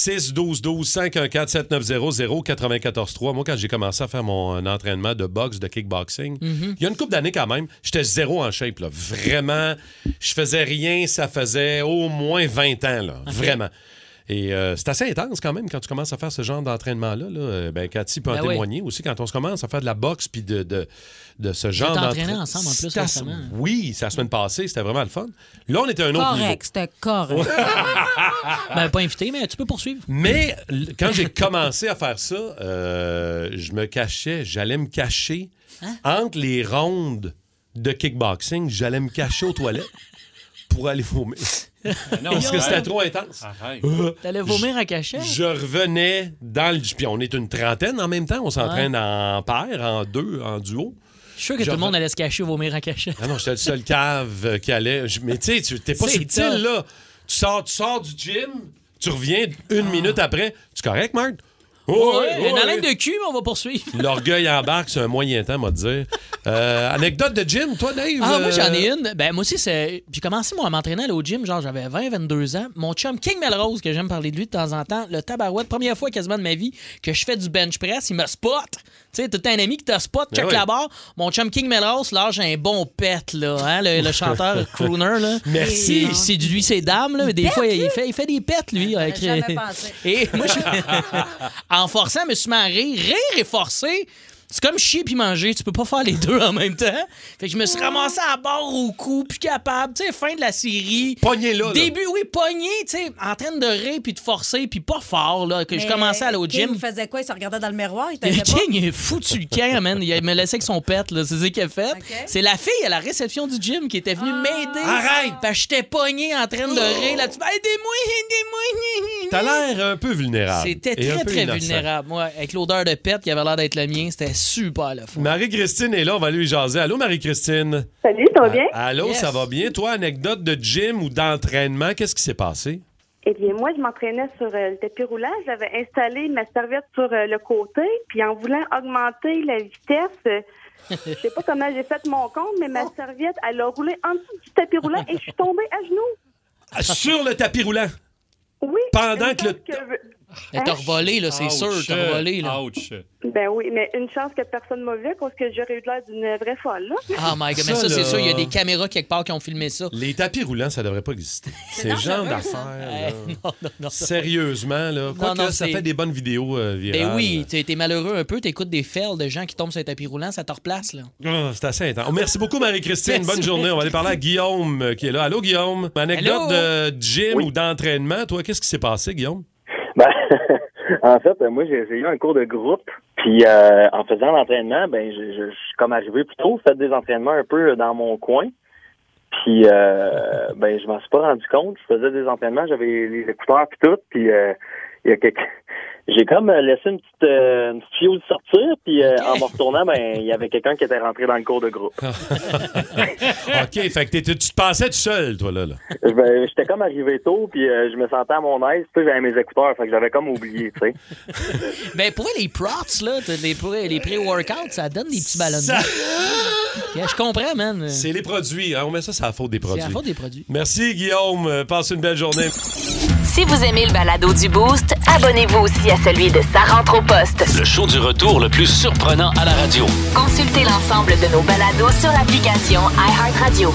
612-12-514-7900-943. Moi, quand j'ai commencé à faire mon entraînement de boxe, de kickboxing, il y a une couple d'années quand même, j'étais zéro en shape. Là. Vraiment, je faisais rien, ça faisait au moins 20 ans. Là. Okay. Vraiment. Et c'est assez intense quand même quand tu commences à faire ce genre d'entraînement-là. Là. Cathy peut en témoigner aussi. Quand on se commence à faire de la boxe puis de ce genre d'entraînement. ensemble en plus récemment. Oui, c'est la semaine passée. C'était vraiment le fun. Là, on était à un autre niveau. Correct, c'était correct. Pas invité, mais tu peux poursuivre. Mais quand j'ai commencé à faire ça, j'allais me cacher entre les rondes de kickboxing. J'allais me cacher aux toilettes pour aller vomir. Non, parce que c'était trop intense. T'allais vomir en cachette? Je revenais dans le... Puis on est une trentaine en même temps. On s'entraîne en paire, en deux, en duo. Je suis sûr que tout le monde allait se cacher ou vomir en cachette. Ah non, j'étais le seul cave qui allait... Mais tu sais, t'es pas subtil, là. Tu sors du gym, tu reviens 1 minute après. Tu correct, Marc? Une haleine de cul, mais on va poursuivre. L'orgueil embarque, c'est un moyen temps, moi, de dire. Anecdote de gym, toi, Dave? Moi, j'en ai une. Moi aussi, j'ai commencé, moi, à m'entraîner à aller au gym, genre, j'avais 20-22 ans. Mon chum King Melrose, que j'aime parler de lui de temps en temps, le tabarouette, première fois quasiment de ma vie que je fais du bench press, il me spot. Tu sais, t'as un ami qui te spot, check la barre. Mon chum King Melrose, là, j'ai un bon pet, là, hein, le chanteur crooner, là. Merci. C'est lui, c'est dames, là, mais des fois, il fait des pets, lui. Jamais pensé. Et moi, en forçant, je me suis mis à rire. Rire et forcer, c'est comme chier puis manger. Tu peux pas faire les deux en même temps. Fait que je me suis ramassé à barre au cou, plus capable. Tu sais, fin de la série. Pogné là. Début, oui, pogné, tu sais, en train de rire puis de forcer puis pas fort, là, que je commençais à aller au gym. Il faisait quoi? Il se regardait dans le miroir? Il t'aimait pas? King, il est foutu le camp, man. Il me laissait avec son pet, là. C'est ce qu'il a fait. Okay. C'est la fille à la réception du gym qui était venue m'aider. Arrête! Parce que j'étais pogné en train de rire. Là, tu vas aidez-moi. T'as l'air un peu vulnérable. C'était très vulnérable. Moi, avec l'odeur de pet qui avait l'air d'être le mien, c'était super le fun. Marie-Christine est là, on va lui jaser. Allô, Marie-Christine? Salut, ça va bien? Allô, ça va bien? Toi, anecdote de gym ou d'entraînement, qu'est-ce qui s'est passé? Eh bien, moi, je m'entraînais sur le tapis roulant. J'avais installé ma serviette sur le côté, puis en voulant augmenter la vitesse, je sais pas comment j'ai fait mon compte, mais ma serviette, elle a roulé en dessous du tapis roulant et je suis tombée à genoux. Sur le tapis roulant? Oui. Pendant que Elle t'a revolé, là, c'est sûr, t'as revolé, là. Ouch. Ben oui, mais une chance que personne m'a vu parce que j'aurais eu l'air d'une vraie folle, là. Oh my God, mais ça, c'est sûr, il y a des caméras quelque part qui ont filmé ça. Les tapis roulants, ça devrait pas exister. C'est le genre d'affaires, non. Sérieusement, là. Quoique, ça fait des bonnes vidéos virales. Ben oui, t'es malheureux un peu, t'écoutes des fails de gens qui tombent sur les tapis roulants, ça te replace, là. C'est assez intense. Merci beaucoup, Marie-Christine. Bonne journée. On va aller parler à Guillaume qui est là. Allô, Guillaume. Anecdote de gym ou d'entraînement. Toi, qu'est-ce qui s'est passé, Guillaume? En fait, moi, j'ai eu un cours de groupe, puis en faisant l'entraînement, je suis comme arrivé plus tôt, fait des entraînements un peu dans mon coin, puis je m'en suis pas rendu compte. Je faisais des entraînements, j'avais les écouteurs puis tout, puis il y a j'ai comme laissé une petite fuse sortir, puis en me retournant, il y avait quelqu'un qui était rentré dans le cours de groupe. OK, fait que tu te passais tout seul, toi, là. J'étais comme arrivé tôt, puis je me sentais à mon aise, puis j'avais mes écouteurs, fait que j'avais comme oublié, tu sais. Pour les prots, là, les pré-workouts, ça donne des petits ballons. Je comprends, man. C'est les produits, hein? On met ça, c'est la faute des produits. C'est la faute des produits. Merci, Guillaume. Passe une belle journée. Si vous aimez le balado du Boost, abonnez-vous aussi à celui de Sa rentre au poste. Le show du retour le plus surprenant à la radio. Consultez l'ensemble de nos balados sur l'application iHeartRadio.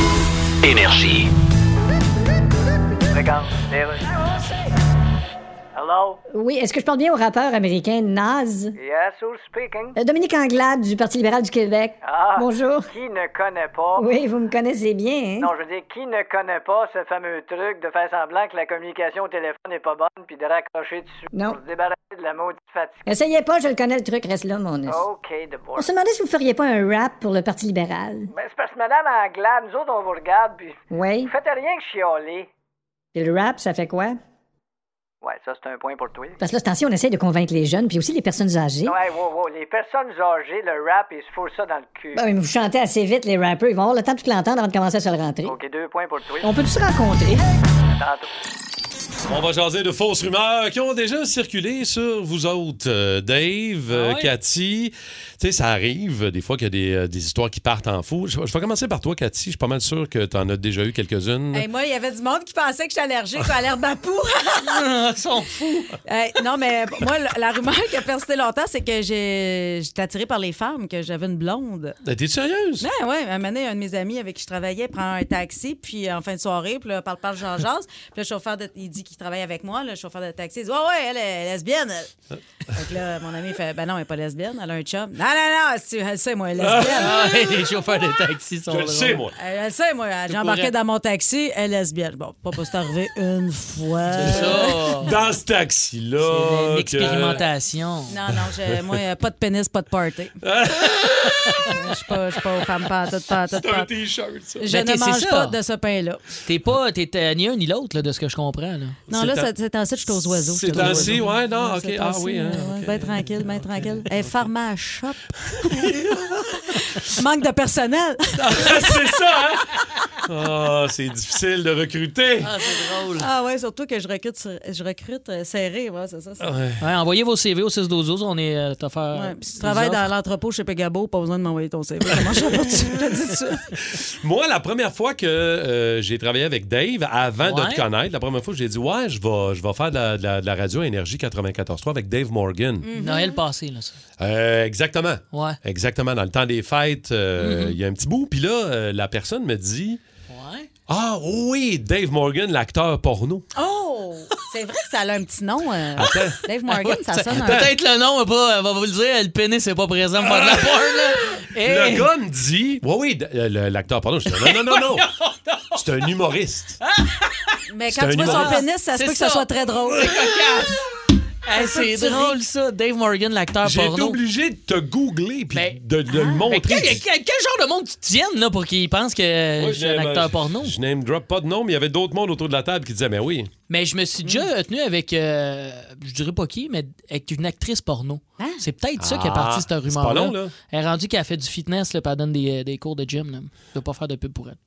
Énergie. Regarde, Hello? Oui, est-ce que je parle bien au rappeur américain Nas? Yes, who's speaking? Dominique Anglade du Parti libéral du Québec. Ah, Bonjour. Qui ne connaît pas? Oui, vous me connaissez bien, hein? Non, je veux dire, qui ne connaît pas ce fameux truc de faire semblant que la communication au téléphone n'est pas bonne puis de raccrocher dessus Non. pour se débarrasser de la maudite fatigue? Essayez pas, je le connais, le truc, reste là, mon os. OK, de On se demandait si vous feriez pas un rap pour le Parti libéral. Ben, c'est parce que Madame Anglade, nous autres, on vous regarde puis Oui. vous faites rien que chialer. Et le rap, ça fait quoi? Ouais, ça, c'est un point pour toi. Parce que là, attention, on essaye de convaincre les jeunes, puis aussi les personnes âgées. Ouais, wow, les personnes âgées, le rap, ils se fourrent ça dans le cul. Ben, mais vous chantez assez vite, les rappers, ils vont avoir le temps de tout l'entendre avant de commencer à se le rentrer. OK, 2 points pour toi. On peut tous se rencontrer. Tantôt. On va jaser de fausses rumeurs qui ont déjà circulé sur vous autres. Dave, Cathy, tu sais, ça arrive des fois qu'il y a des histoires qui partent en fou. Je vais commencer par toi, Cathy. Je suis pas mal sûr que tu en as déjà eu quelques-unes. Hey, moi, il y avait du monde qui pensait que j'étais allergique à l'herbe à poux. Ils sont fous. Non, mais moi, la rumeur qui a persisté longtemps, c'est que j'étais attirée par les femmes, que j'avais une blonde. T'es sérieuse? Ben ouais, un moment donné, un de mes amis avec qui je travaillais prend un taxi, puis en fin de soirée, puis là, parle, Jean jase. Puis le chauffeur, il dit qu'il travaille avec moi, le chauffeur de taxi, il dit ouais, elle est lesbienne. Elle. Fait que là, mon ami fait ben non, elle est pas lesbienne, elle a un chum. Non, elle le sait, moi, elle est lesbienne. Les chauffeurs de taxi sont Je le sais, moi. Elle le sait, moi. J'ai embarqué dans mon taxi, elle est lesbienne. Bon, pas c'est arrivé une fois. C'est ça. Dans ce taxi-là. C'est une expérimentation. Non, moi, pas de pénis, pas de party. Je suis pas aux femmes pantoute. C'est un T-shirt, ça. Je ne mange pas de ce pain-là. T'es ni un ni l'autre, là, de ce que je comprends. Là. Non, là, c'est ainsi que je suis aux oiseaux. C'est ainsi, ouais, non, OK. Ah oui, hein. Ben tranquille. Hey, pharma shop. Manque de personnel. C'est ça, hein? Ah, c'est difficile de recruter. Ah, c'est drôle. Ah ouais, surtout que je recrute serré, ouais, c'est ça. Ouais, envoyez vos CV au 6-12-12, on est t'offert. Ouais, puis si tu travailles dans l'entrepôt chez Pegabo, pas besoin de m'envoyer ton CV. Comment je fais pas dessus? Je te dis ça. Moi, la première fois que j'ai travaillé avec Dave, avant de te connaître, la première fois que j'ai dit ouais, je vais faire de la radio Énergie 94.3 avec Dave Morgan. Noël passé, là, ça. Exactement. Ouais. Exactement. Dans le temps des fêtes, il y a un petit bout. Puis là, la personne me dit ah oui, Dave Morgan, l'acteur porno. Oh! C'est vrai que ça a un petit nom. Attends. Dave Morgan, ça sonne un... Peut-être le nom, elle va vous le dire, le pénis n'est pas présent pour faire de la porn, là. Le gars me dit oui, l'acteur porno. Je dis non. C'est un humoriste. Mais quand tu vois son pénis, ça se peut que ça soit très drôle. C'est cocasse. C'est drôle, ça. Dave Morgan, l'acteur porno. J'ai été obligé de te googler puis de le montrer. Quel genre de monde tu tiennes là, pour qu'ils pensent que je suis un acteur porno? Je name drop pas de nom, mais il y avait d'autres mondes autour de la table qui disaient, mais oui. Mais je me suis déjà tenu avec, je dirais pas qui, mais avec une actrice porno. Hein? C'est peut-être ça qui est parti, cette rumeur-là. C'est pas long, là. Elle est rendue qu'elle fait du fitness, là, puis elle donne des cours de gym. Là. Je veux pas faire de pub pour elle.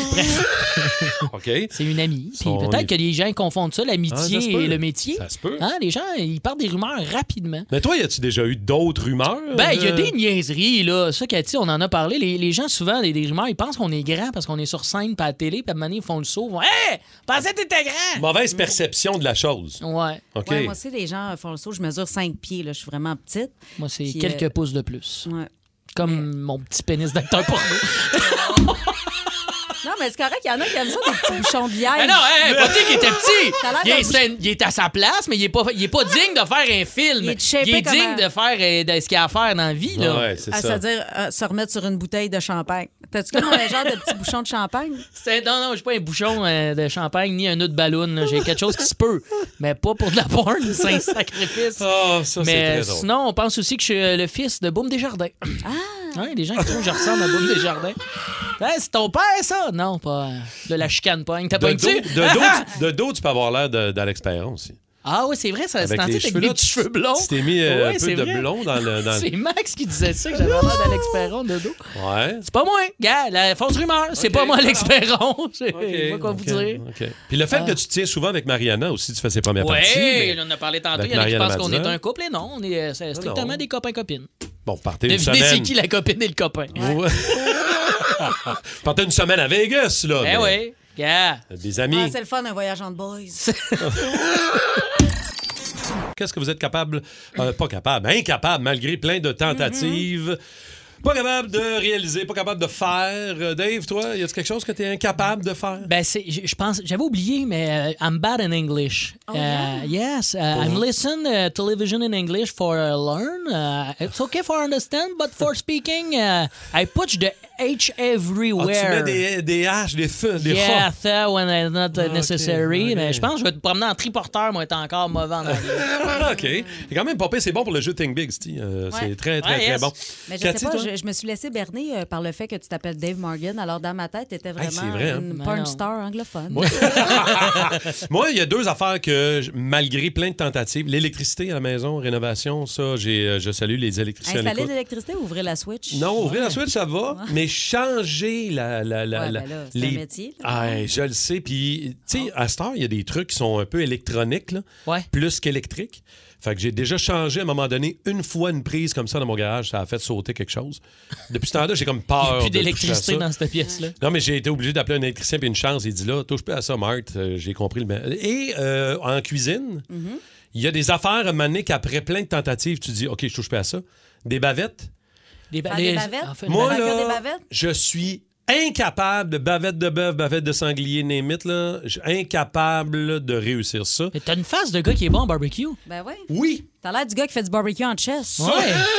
Bref. OK. C'est une amie. Puis peut-être que les gens confondent ça, l'amitié et le métier. Ça se peut. Hein? Les gens, ils partent des rumeurs rapidement. Mais toi, y a-tu déjà eu d'autres rumeurs? Ben, il y a des niaiseries, là. Ça, Cathy, on en a parlé. Les gens, souvent, des rumeurs, ils pensent qu'on est grand parce qu'on est sur scène, puis à la télé, puis à un moment donné, ils font le saut. Ils vont, hey! Pensais que t'étais grand! Mauvaise perception de la chose. Ouais. OK. Ouais, moi aussi, les gens font le saut. Je mesure 5 pieds, là. Je suis vraiment petite. Moi, c'est Puis, quelques pouces de plus. Ouais. Comme mon petit pénis d'acteur porno. Non, mais c'est correct, il y en a qui aiment ça, des petits bouchons de liège. Mais non, pas dit qu'il était petit. T'as l'air Il est à sa place, mais il est pas digne de faire un film. Il est shapé comme digne de faire de ce qu'il a à faire dans la vie. Là. Ouais, c'est ça. C'est-à-dire se remettre sur une bouteille de champagne. T'as-tu comme un genre de petit bouchon de champagne? Non, j'ai pas un bouchon de champagne ni un autre ballon. Là. J'ai quelque chose qui se peut, mais pas pour de la porn, c'est un sacrifice. Oh, ça, c'est mais très drôle. sinon, on pense aussi que je suis le fils de Boum Desjardins. Ouais, les gens qui trouvent que je ressemble à Boum Desjardins. Hey, c'est ton père, ça? Non, pas de la chicane pogne. T'as pas De dos, tu peux avoir l'air d'Alex Perron aussi. Ah oui, c'est vrai, ça c'est avec avec mes petits cheveux blonds. Tu t'es mis un peu de blond dans le... C'est Max qui disait ça, que j'avais l'air d'Alex Perron de dos. Ouais. C'est pas moi, gars, la fausse rumeur. C'est pas moi, Alex Perron. Je sais pas quoi vous dire. OK. Puis le fait que tu tiens souvent avec Mariana aussi, tu fais ses premières parties. Oui, on en a parlé tantôt. Il y en a qui pensent qu'on est un couple et non, on est strictement des copains-copines. Bon, partez une semaine. Devinez c'est qui la copine et le copain. Ouais. Partez une semaine à Vegas, là. Eh oui, gars. Des amis. Ouais, c'est le fun, un voyage entre boys. Qu'est-ce que vous êtes capable, pas capable, incapable, malgré plein de tentatives, Pas capable de réaliser, pas capable de faire. Dave, toi, y a-t-il quelque chose que tu es incapable de faire? Ben, je pense, j'avais oublié, mais I'm bad in English. Yes, I'm listen television in English for learn. It's okay for understand, but for speaking, I put the H everywhere. Tu mets des H, des F, des Yeah, H. when it's not necessary. Mais je pense que je vais te promener en triporteur, moi, être encore mauvais en anglais. OK. C'est quand même pas pire. C'est bon pour le jeu Think Big, Steve. C'est très, très bon. Mais je Cathy, sais pas, toi? je me suis laissé berner par le fait que tu t'appelles Dave Morgan. Alors, dans ma tête, tu étais vraiment c'est vrai, hein? une porn star anglophone. Ouais. Moi, il y a deux affaires que, malgré plein de tentatives, l'électricité à la maison, rénovation, ça, je salue les électriciens à Installer l'écoute. l'électricité ou ouvrir la switch? Non, ouvrir la switch, ça va, mais changer c'est un métier. Ah, je le sais. Puis, tu sais, à cette heure, il y a des trucs qui sont un peu électroniques, là, plus qu'électriques. Fait que j'ai déjà changé à un moment donné une fois une prise comme ça dans mon garage. Ça a fait sauter quelque chose. Depuis ce temps-là, j'ai comme peur. Il n'y a plus de toucher à d'électricité ça. dans cette pièce-là. Non, mais j'ai été obligé d'appeler un électricien puis une chance. Il dit là, touche plus à ça, Marthe. J'ai compris le. Et en cuisine, il y a des affaires à un moment donné qu'après plein de tentatives, tu dis OK, je touche plus à ça. Des bavettes. Des bavettes? En fait, Moi, des là, bavettes? je suis incapable de bavette de bœuf, bavette de sanglier, name it, là. Je suis incapable de réussir ça. Mais t'as une face de gars qui est bon en barbecue. Ben oui. Oui. T'as l'air du gars qui fait du barbecue en chess. Ouais.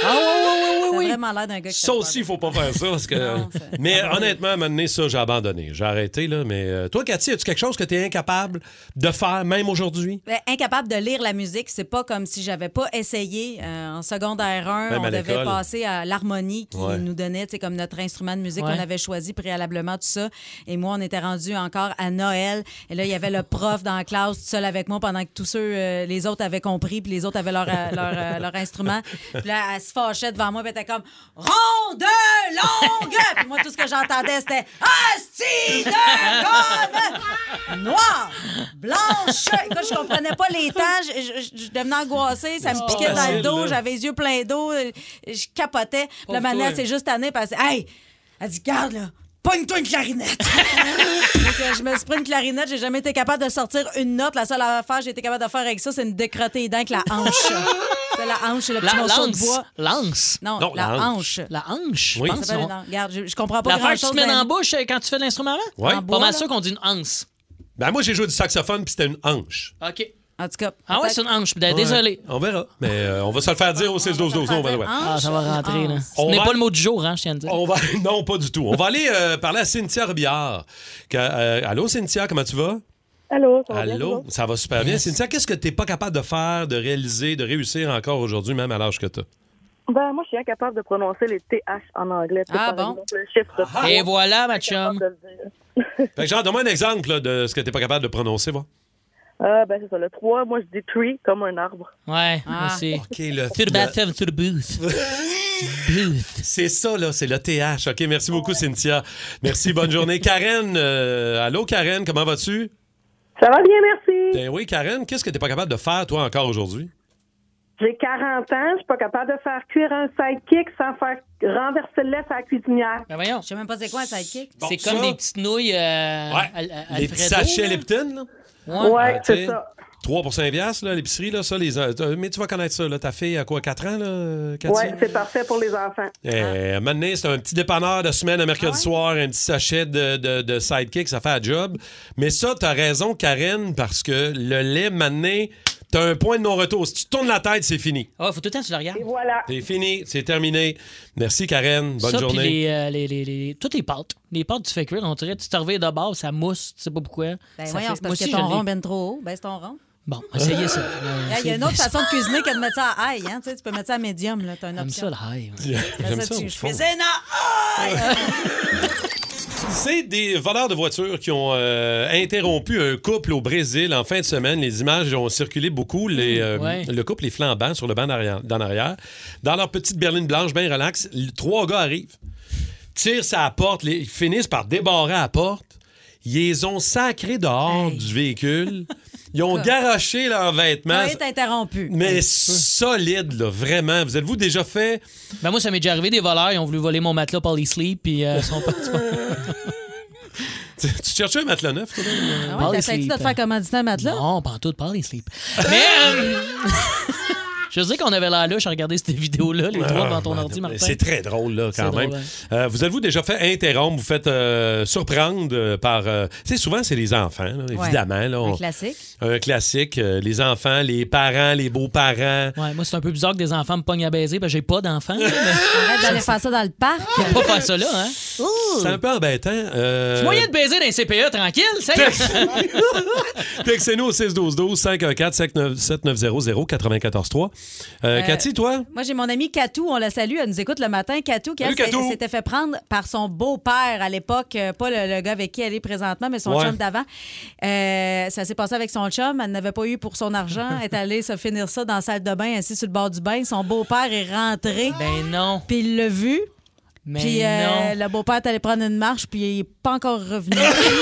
Ah ouais. T'as vraiment l'air d'un gars qui fait Ça du aussi, il faut pas faire ça. Parce que... Non, mais honnêtement, à un moment donné, ça, j'ai abandonné. J'ai arrêté, là. Mais toi, Cathy, as-tu quelque chose que tu es incapable de faire, même aujourd'hui? Ben, incapable de lire la musique, c'est pas comme si j'avais pas essayé. En secondaire 1, Même on à devait l'école. passer à l'harmonie qui Ouais. nous donnait comme notre instrument de musique Ouais. qu'on avait choisi préalablement, tout ça. Et moi, on était rendu encore à Noël. Et là, il y avait le prof dans la classe tout seul avec moi pendant que tous ceux, les autres avaient compris, puis les autres avaient leur instrument. Puis là, elle se fâchait devant moi, puis elle était comme « Ronde longue! » Puis moi, tout ce que j'entendais, c'était « Asti de conne! Noire! Blanche! » Écoute, je comprenais pas les temps. Je devenais angoissée. Ça me piquait dans le dos. J'avais les yeux pleins d'eau. Je capotais. Puis là, maintenant, c'est juste année. Puis elle dit « Hey! » Elle dit « Garde, là! Pogne-toi une clarinette! » Donc, je me suis pris une clarinette. J'ai jamais été capable de sortir une note. La seule affaire que j'ai été capable de faire avec ça, c'est une décrotter les dents avec la hanche. C'est la hanche, c'est le petit morceau de bois. Lance. Non, Non, la la hanche. La hanche, Oui. je pense. Ça s'appelle une hanche. Regarde, je comprends pas L'affaire que grand-chose. tu te mets dans la d'un- bouche quand tu fais de l'instrument avant? Ouais. En Pas bois, mal là. sûr qu'on dit une anse. Ben, moi, j'ai joué du saxophone, puis c'était une hanche. OK. En tout cas. Ah ouais, peut-être- c'est une hanche. Désolé. On verra. Mais on va se le faire dire au 6-12-12. On va le voir. Ah, ça va rentrer, là. Ce On n'est va- pas le mot du jour, hein, je tiens de dire. On va... Non, pas du tout. On va aller parler à Cynthia Robillard. Allô, Cynthia, comment tu vas? Allô, ça va bien, Allô, vous? ça va super bien. Cynthia, qu'est-ce que tu n'es pas capable de faire, de réaliser, de réussir encore aujourd'hui, même à l'âge que tu as? Ben, moi, je suis incapable de prononcer les TH en anglais. Ah, Par bon? exemple, le chiffre 3. Et voilà, ma chum. Fait que genre, donne-moi un exemple là, de ce que tu n'es pas capable de prononcer, va. Ben, c'est ça. Le 3, moi, je dis tree comme un arbre. Ouais, moi Ah. aussi. OK, le... To the bathtub, to the booth. Booth. C'est ça, là, c'est le TH. OK, merci beaucoup, Cynthia. Merci, bonne journée. Karen, allô, Karen, comment vas-tu? Ça va bien, merci. Ben oui, Karen, qu'est-ce que tu n'es pas capable de faire, toi, encore aujourd'hui? J'ai 40 ans, je suis pas capable de faire cuire un sidekick sans faire renverser le lait sur la cuisinière. Ben voyons. Je sais même pas c'est quoi un sidekick. Bon, C'est comme ça- des petites nouilles Les petits sachets Lipton, là? Ouais, tu sais, c'est ça. 3 pour 5 piastres, là, l'épicerie, là, ça, mais tu vas connaître ça, là. Ta fille a quoi, 4 ans, là, Cathy? Ouais, c'est parfait pour les enfants. À un moment donné, c'est un petit dépanneur de semaine à mercredi soir, un petit sachet de sidekick, ça fait un job. Mais ça, t'as raison, Karen, parce que le lait, maintenant, t'as un point de non-retour. Si tu tournes la tête, c'est fini. Ah, faut tout le temps que tu le regardes. Et voilà. C'est fini, c'est terminé. Merci, Karen. Bonne Ça, journée. puis toutes les pâtes. Les pâtes, tu fais cuire, on dirait, tu te réveilles de base, ça mousse, tu sais pas pourquoi. Ben Ça voyons, fait- c'est moi parce que aussi, ton je l'ai. rond ben trop haut. Baisse ton rond. Bon, essayez ça. Il y a une autre façon de cuisiner que de mettre ça à ail. Hein? Tu sais, tu peux mettre ça à médium. Tu as une J'aime option. ça, le high. J'aime Ça, ça. tu- au je fond. faisais une ail! C'est des voleurs de voitures qui ont interrompu un couple au Brésil en fin de semaine. Les images ont circulé beaucoup. Ouais. Le couple est flambant sur le banc d'en arrière. Dans leur petite berline blanche, bien relax, 3 gars arrivent, tirent sa porte, ils finissent par débarrer la porte. Ils les ont sacrés dehors du véhicule. Ils ont garoché leurs vêtements. Ça est interrompu. Mais solide, là, vraiment. Vous êtes-vous déjà fait... Ben moi, ça m'est déjà arrivé, des voleurs, ils ont voulu voler mon matelas Polysleep, puis ils sont partis. Tu cherchais un matelas neuf, toi? Ah ouais, t'essaies-tu de te faire commanditer un matelas? Non, pas en tout, Polysleep. Mais Je sais qu'on avait l'air louche à regarder cette vidéo-là, les trois dans ton ordi, Martin. C'est très drôle, là, quand même. Drôle, vous avez-vous déjà fait interrompre, vous faites surprendre par... tu sais, souvent, c'est les enfants, là, évidemment. Là, un classique. Un classique. Les enfants, les parents, les beaux-parents. Ouais, moi, c'est un peu bizarre que des enfants me pognent à baiser, parce que j'ai pas d'enfants. Mais... Arrête d'aller faire ça dans le parc. Faut pas faire ça là, hein? C'est un peu embêtant. C'est moyen de baiser dans les CPE, tranquille. Textez-nous au 612-12, 514-7900-943. Cathy, toi? Moi, j'ai mon amie Katou, on la salue, elle nous écoute le matin. Katou, qui s'était fait prendre par son beau-père à l'époque, pas le gars avec qui elle est présentement, mais son chum d'avant. Ça s'est passé avec son chum, elle n'avait pas eu pour son argent, elle est allée se finir ça dans la salle de bain, assis sur le bord du bain. Son beau-père est rentré. Ben non. Puis il l'a vu. Mais puis non. le beau-père est allé prendre une marche, puis il n'est pas encore revenu.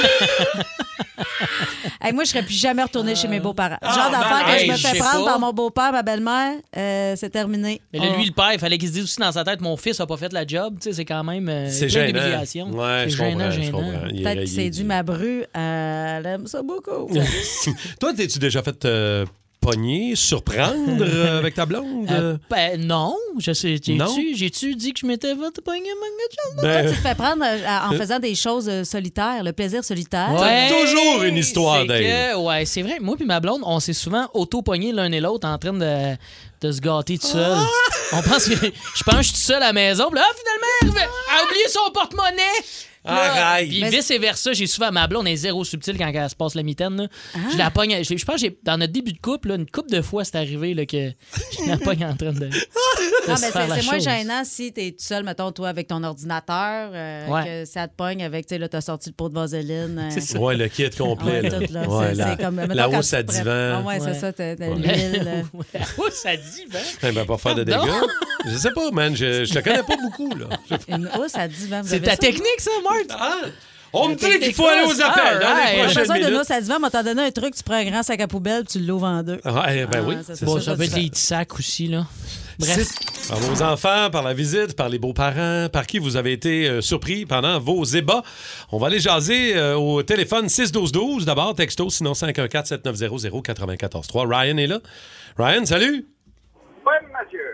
Hey, moi, je serais plus jamais retournée chez mes beaux-parents. Genre d'affaire que je me fais prendre par mon beau-père, ma belle-mère, c'est terminé. Mais là, lui, le père, il fallait qu'il se dise aussi dans sa tête, mon fils n'a pas fait la job. Tu sais, c'est quand même c'est plein gênant. d'humiliation. Ouais, c'est gênant. Peut-être qu'il s'est dit ma bru, elle aime ça beaucoup. Toi, t'es-tu déjà fait pogner, surprendre avec ta blonde? Ben non. J'ai-tu dit que je m'étais fait pogner Toi, tu te fais prendre en faisant des choses solitaires, le plaisir solitaire. Ouais, t'as toujours une histoire d'elle. Ouais, c'est vrai. Moi puis ma blonde, on s'est souvent auto-pognés l'un et l'autre en train de se gâter tout seul. On pense que je pense que je suis tout seul à la maison. Puis là, finalement, elle a oublié son porte-monnaie. Arrête! Puis vice-versa, j'ai souvent ma blonde, on est zéro subtil quand elle se passe la mitaine. Là. Je la pogne. Je pense que dans notre début de couple, là, une couple de fois, c'est arrivé là, que je la pogne en train de. Non, mais c'est moins gênant si t'es tout seul, mettons, toi, avec ton ordinateur, que ça te pogne avec, tu sais, là, t'as sorti le pot de vaseline. Ouais, le kit complet. C'est comme, la housse à divan. Ouais, c'est ça, t'as l'huile. La housse à divan? Elle va pas faire de dégâts. Je sais pas, man. Je te connais pas beaucoup, là. Une housse à divan. C'est ta technique, ça, Marc? On me dit qu'il faut aller aux appels dans les prochaines besoin minutes. d'une housse à divan, mais t'en donné un truc, tu prends un grand sac à poubelle, tu l'ouvres en deux. Ouais, ben oui. Ça peut être les petits sacs aussi, là. Bref. Par vos enfants, par la visite, par les beaux-parents, par qui vous avez été surpris pendant vos ébats. On va aller jaser au téléphone 612-12. D'abord, texto, sinon 514-7900-943. Ryan est là. Ryan, salut! Oui, monsieur.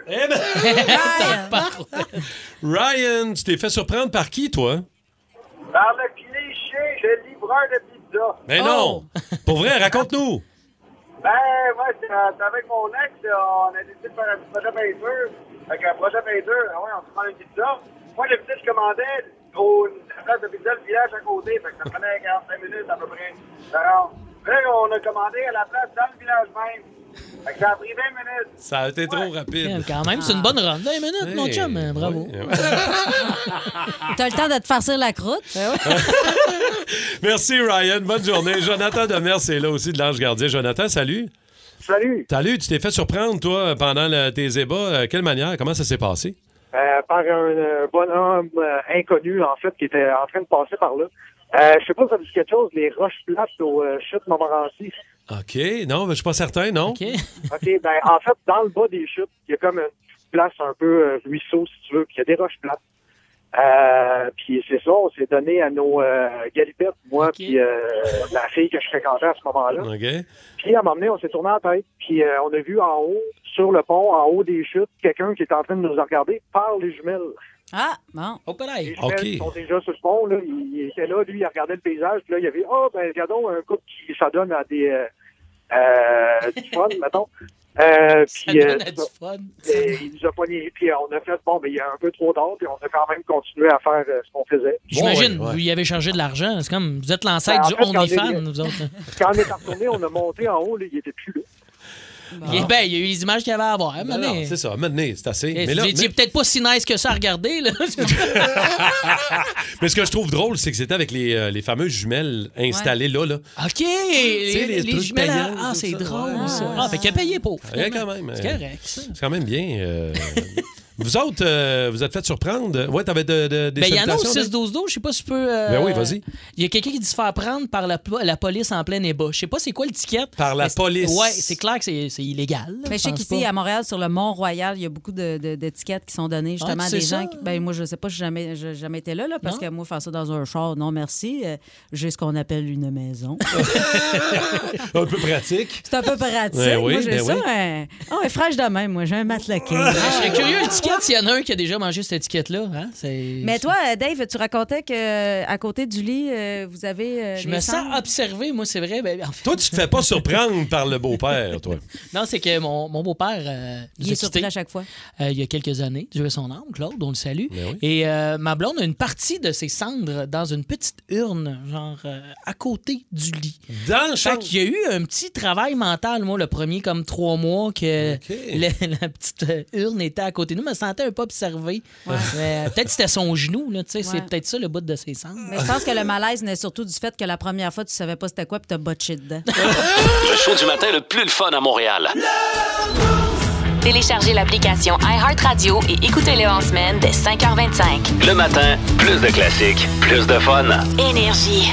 Ryan, tu t'es fait surprendre par qui, toi? Par le cliché, le livreur de pizza. Mais non! Pour vrai, raconte-nous! Ben, ouais, c'est avec mon ex, on a décidé de faire un petit projet peinture. Fait qu'un projet peinture, on se prend une pizza. Moi, le petit, je commandais la place de pizza, le village à côté. Fait que ça prenait 45 minutes à peu près. Alors, là, on a commandé à la place dans le village même. Fait que ça a pris 20 minutes. Ça a été trop rapide. Quand même, c'est une bonne run. 20 minutes, mon chum. Bravo. T'as le temps de te farcir la croûte. Merci, Ryan. Bonne journée. Jonathan Demers est là aussi de l'Ange Gardien. Jonathan, salut. Salut. Salut. Tu t'es fait surprendre, toi, pendant tes ébats. Quelle manière? Comment ça s'est passé? Par un bonhomme inconnu, en fait, qui était en train de passer par là. Je sais pas si ça dit quelque chose, les roches plates aux chutes Montmorency. OK. Non, mais je suis pas certain, non? OK, ben en fait, dans le bas des chutes, il y a comme une place un peu ruisseau, si tu veux, puis il y a des roches plates. Puis c'est ça, on s'est donné à nos galipettes, moi puis la fille que je fréquentais à ce moment-là. Puis à un moment donné, on s'est tourné en tête, puis on a vu en haut, sur le pont, en haut des chutes, quelqu'un qui était en train de nous regarder par les jumelles. Ah, bon. Les jumelles sont déjà sur le pont, là, il était là, lui, il regardait le paysage, puis là, il y avait, regardons un couple qui s'adonne à des du fun, mettons. Ça donne à du fun. Il nous a pogné, puis on a fait, il y a un peu trop tard, puis on a quand même continué à faire ce qu'on faisait. J'imagine, vous y avez chargé de l'argent. C'est comme, vous êtes l'ancêtre du OnlyFans, nous autres. Quand on est retourné, on a monté en haut, là, il était plus là. Il y a eu les images qu'il y avait à avoir. Non, c'est ça, maintenant, c'est assez. Mais là, peut-être pas si nice que ça à regarder. Là. Mais ce que je trouve drôle, c'est que c'était avec les fameuses jumelles installées là. OK! Les jumelles. C'est drôle, ça. Fait qu'il a payé pour. Quand même. C'est correct. C'est quand même bien. Vous autres, vous êtes fait surprendre? Ouais, t'avais des Il y en a au salutations, 6-12-12, je sais pas si tu peux... Ben oui, vas-y. Il y a quelqu'un qui dit se faire prendre par la police en plein ébat. Je sais pas c'est quoi l'étiquette. Par la police? Ouais, c'est clair que c'est illégal. Mais je sais qu'ici, à Montréal, sur le Mont-Royal, il y a beaucoup d'étiquettes qui sont données justement à des gens. Moi, je sais pas, j'ai jamais été là parce que moi, faire ça dans un char, non merci. J'ai ce qu'on appelle une maison. Un peu pratique. C'est un peu pratique. Ben oui, moi, j'ai ben ça. oui. Fraîche de même. Moi, j'ai un matelas king. Je serais curieux, l'étiquette, s'il y en a un qui a déjà mangé cette étiquette-là. Hein? Mais toi, Dave, tu racontais qu'à côté du lit, vous avez. Je me sens observé, moi, c'est vrai. En fait... Toi, tu te fais pas surprendre par le beau-père, toi. Non, c'est que mon beau-père. Il est surpris à chaque fois. Il y a quelques années. Dieu son âme, Claude, on le salue. Oui. Et ma blonde a une partie de ses cendres dans une petite urne, genre à côté du lit. Dans le champ. Il y a eu un petit travail mental, moi, le premier comme 3 mois, que la petite urne était à côté de nous. Je me sentais un peu observé. Peut-être que c'était son genou, là, c'est peut-être ça le bout de ses cendres. Mais je pense que le malaise venait surtout du fait que la première fois, tu savais pas c'était quoi puis t'as botché dedans. Le show du matin le plus le fun à Montréal. Téléchargez l'application iHeartRadio et écoutez-le en semaine dès 5h25. Le matin, plus de classiques, plus de fun. Énergie.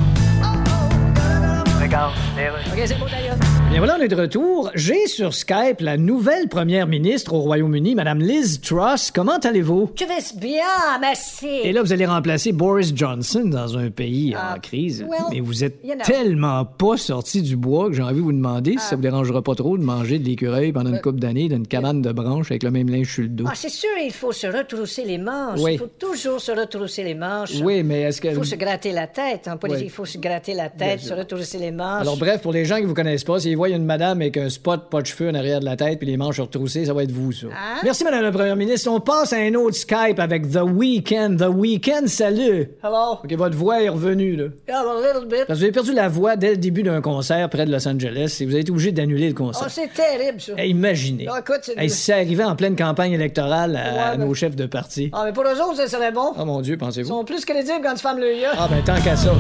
OK, c'est bon, d'ailleurs. Bien voilà, on est de retour. J'ai sur Skype la nouvelle première ministre au Royaume-Uni, Mme Liz Truss. Comment allez-vous? Je vais bien, merci. Et là, vous allez remplacer Boris Johnson dans un pays en crise. Mais vous êtes tellement pas sorti du bois que j'ai envie de vous demander si ça vous dérangera pas trop de manger de l'écureuil pendant une couple d'années d'une cabane de branches avec le même linge sur le dos. C'est sûr, il faut se retrousser les manches. Oui. Il faut toujours se retrousser les manches. Oui, mais est-ce que... Il faut se gratter la tête. En politique, il faut se gratter la tête, se retrousser les manches. Alors bref, pour les gens qui vous connaissent pas, s'ils voient une madame avec un spot pas de cheveux en arrière de la tête puis les manches retroussées, ça va être vous, ça. Merci, Madame la Première ministre. On passe à un autre Skype avec The Weeknd. The Weeknd, salut! Hello? OK, votre voix est revenue, là. Yeah, a little bit. Parce que vous avez perdu la voix dès le début d'un concert près de Los Angeles et vous avez été obligé d'annuler le concert. C'est terrible, ça. Imaginez. Écoute, si ça arrivait en pleine campagne électorale à nos chefs de parti. Mais pour eux autres, ça serait bon. Oh mon Dieu, pensez-vous? Ils sont plus crédibles quand tu fermes le yeux. Tant qu'à ça.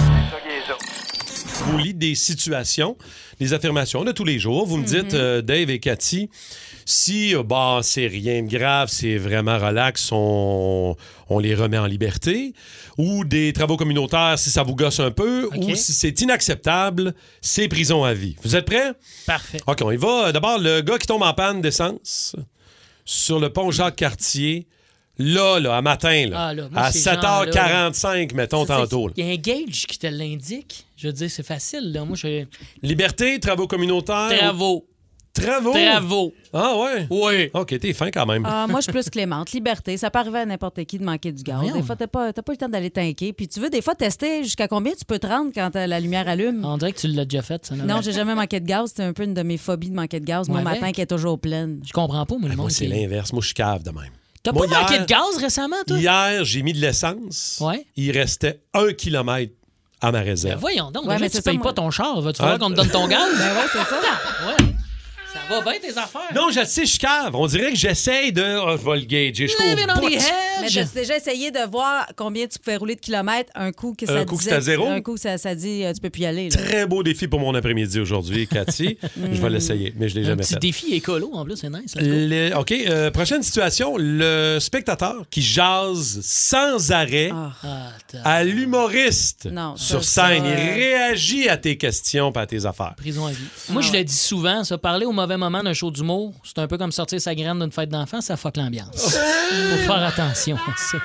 Vous lit des situations, des affirmations de tous les jours. Vous me dites, Dave et Cathy, si c'est rien de grave, c'est vraiment relax, on les remet en liberté, ou des travaux communautaires si ça vous gosse un peu, ou si c'est inacceptable, c'est prison à vie. Vous êtes prêts? Parfait. OK, on y va. D'abord, le gars qui tombe en panne d'essence sur le pont Jacques-Cartier, là, à matin, à 7h45, mettons, tantôt. Il y a un gauge qui te l'indique. Je veux dire, c'est facile. Là. Moi, Liberté, travaux communautaires. Travaux. Ah ouais? Oui. OK, t'es fin quand même. Moi, je suis plus clémente. Liberté, ça peut arriver à n'importe qui de manquer du gaz. Des fois, t'as pas eu le temps d'aller tanker. Puis tu veux des fois tester jusqu'à combien tu peux te rendre quand la lumière allume. On dirait que tu l'as déjà fait, ça. Non, j'ai jamais manqué de gaz. C'est un peu une de mes phobies de manquer de gaz. Moi, matin qui est toujours pleine. Je comprends pas, moi, le monde. Moi, c'est l'inverse. Moi, je suis cave de même. T'as pas manqué de gaz récemment, toi? Hier, j'ai mis de l'essence. Ouais. Il restait 1 kilomètre à ma réserve. Ben voyons donc, mais tu payes pas ton char. Va-tu falloir qu'on te donne ton gaz? C'est ça. Ouais. Ça va bien, tes affaires. Non, je sais, je suis cave. On dirait que j'essaye de... je vais le gager jusqu'au bout. Mais as-tu déjà essayé de voir combien tu pouvais rouler de kilomètres un coup que ça coup que c'est à zéro? Un coup ça dit tu peux plus y aller. Là. Très beau défi pour mon après-midi aujourd'hui, Cathy. Je vais l'essayer, mais je l'ai jamais fait. Un petit défi écolo, en plus, c'est nice. OK, prochaine situation. Le spectateur qui jase sans arrêt à l'humoriste sur scène. Il réagit à tes questions et à tes affaires. Prison à vie. Moi, je le dis souvent, ça, parler au mauvais moment d'un show d'humour, c'est un peu comme sortir sa graine d'une fête d'enfant, ça fuck l'ambiance. Faut faire attention à ça.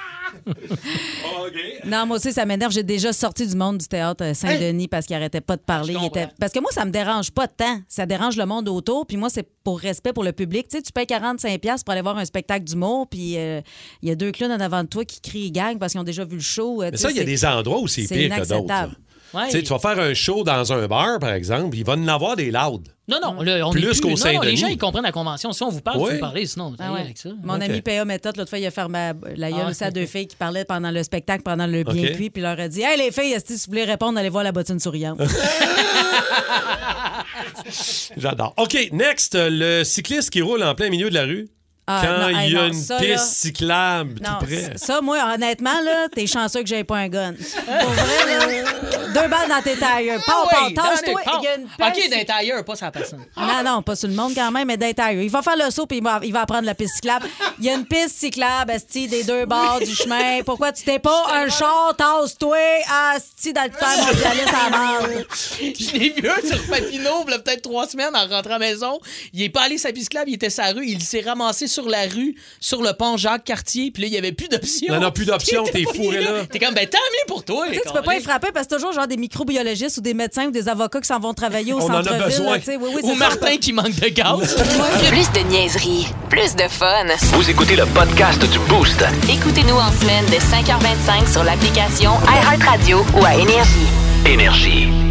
Non, moi aussi, ça m'énerve. J'ai déjà sorti du monde du théâtre Saint-Denis parce qu'il arrêtait pas de parler. Parce que moi, ça me dérange pas tant. Ça dérange le monde autour. Puis moi, c'est pour respect pour le public. Tu sais, tu payes 45$ pour aller voir un spectacle d'humour. Puis il y a 2 clowns en avant de toi qui crient et gagnent parce qu'ils ont déjà vu le show. Mais ça, il y a des endroits où c'est pire que d'autres. Ouais. Tu vas faire un show dans un bar, par exemple, il va en avoir des louds. Non, là, on plus est qu'au Saint-Denis. Les gens, ils comprennent la convention. Si on vous parle, vous parlez, sinon, avec ça. Mon ami P.A. Méthode, l'autre fois, il a fermé la gueule aussi à 2 filles qui parlaient pendant le spectacle, pendant le bien cuit, puis il leur a dit « Hey, les filles, si vous voulez répondre, allez voir la bottine souriante. » J'adore. OK, next, le cycliste qui roule en plein milieu de la rue Quand il y a une piste cyclable tout près. Ça, moi, honnêtement, là, t'es chanceux que j'aie pas un gun. Pour vrai, là, 2 balles dans tes tailleurs. Tasse-toi. Il y a une OK, d'un tailleur, pas sur la personne. Non, pas sur le monde quand même, mais d'un tailleur. Il va faire le saut puis il va apprendre la piste cyclable. Il y a une piste cyclable, asti, des 2 bords du chemin. Pourquoi tu t'es pas un char? Tasse-toi, asti, dans le temps mondialiste à la merde. Je l'ai vu sur Papineau, il y a peut-être 3 semaines, en rentrant à la maison. Il est pas allé sa piste cyclable, il était sur la rue. Il s'est ramassé sur la rue, sur le pont Jacques-Cartier, puis là, il n'y avait plus d'options. Non, plus d'options, t'es fourré là. T'es comme, ben tant mieux pour toi. Tu peux pas y frapper parce que c'est toujours genre des microbiologistes ou des médecins ou des avocats qui s'en vont travailler au centre-ville. On en a besoin. Ou Martin qui manque de gaz. Plus de niaiserie, plus de fun. Vous écoutez le podcast du Boost. Écoutez-nous en semaine de 5h25 sur l'application iHeartRadio ou à Énergie. Énergie.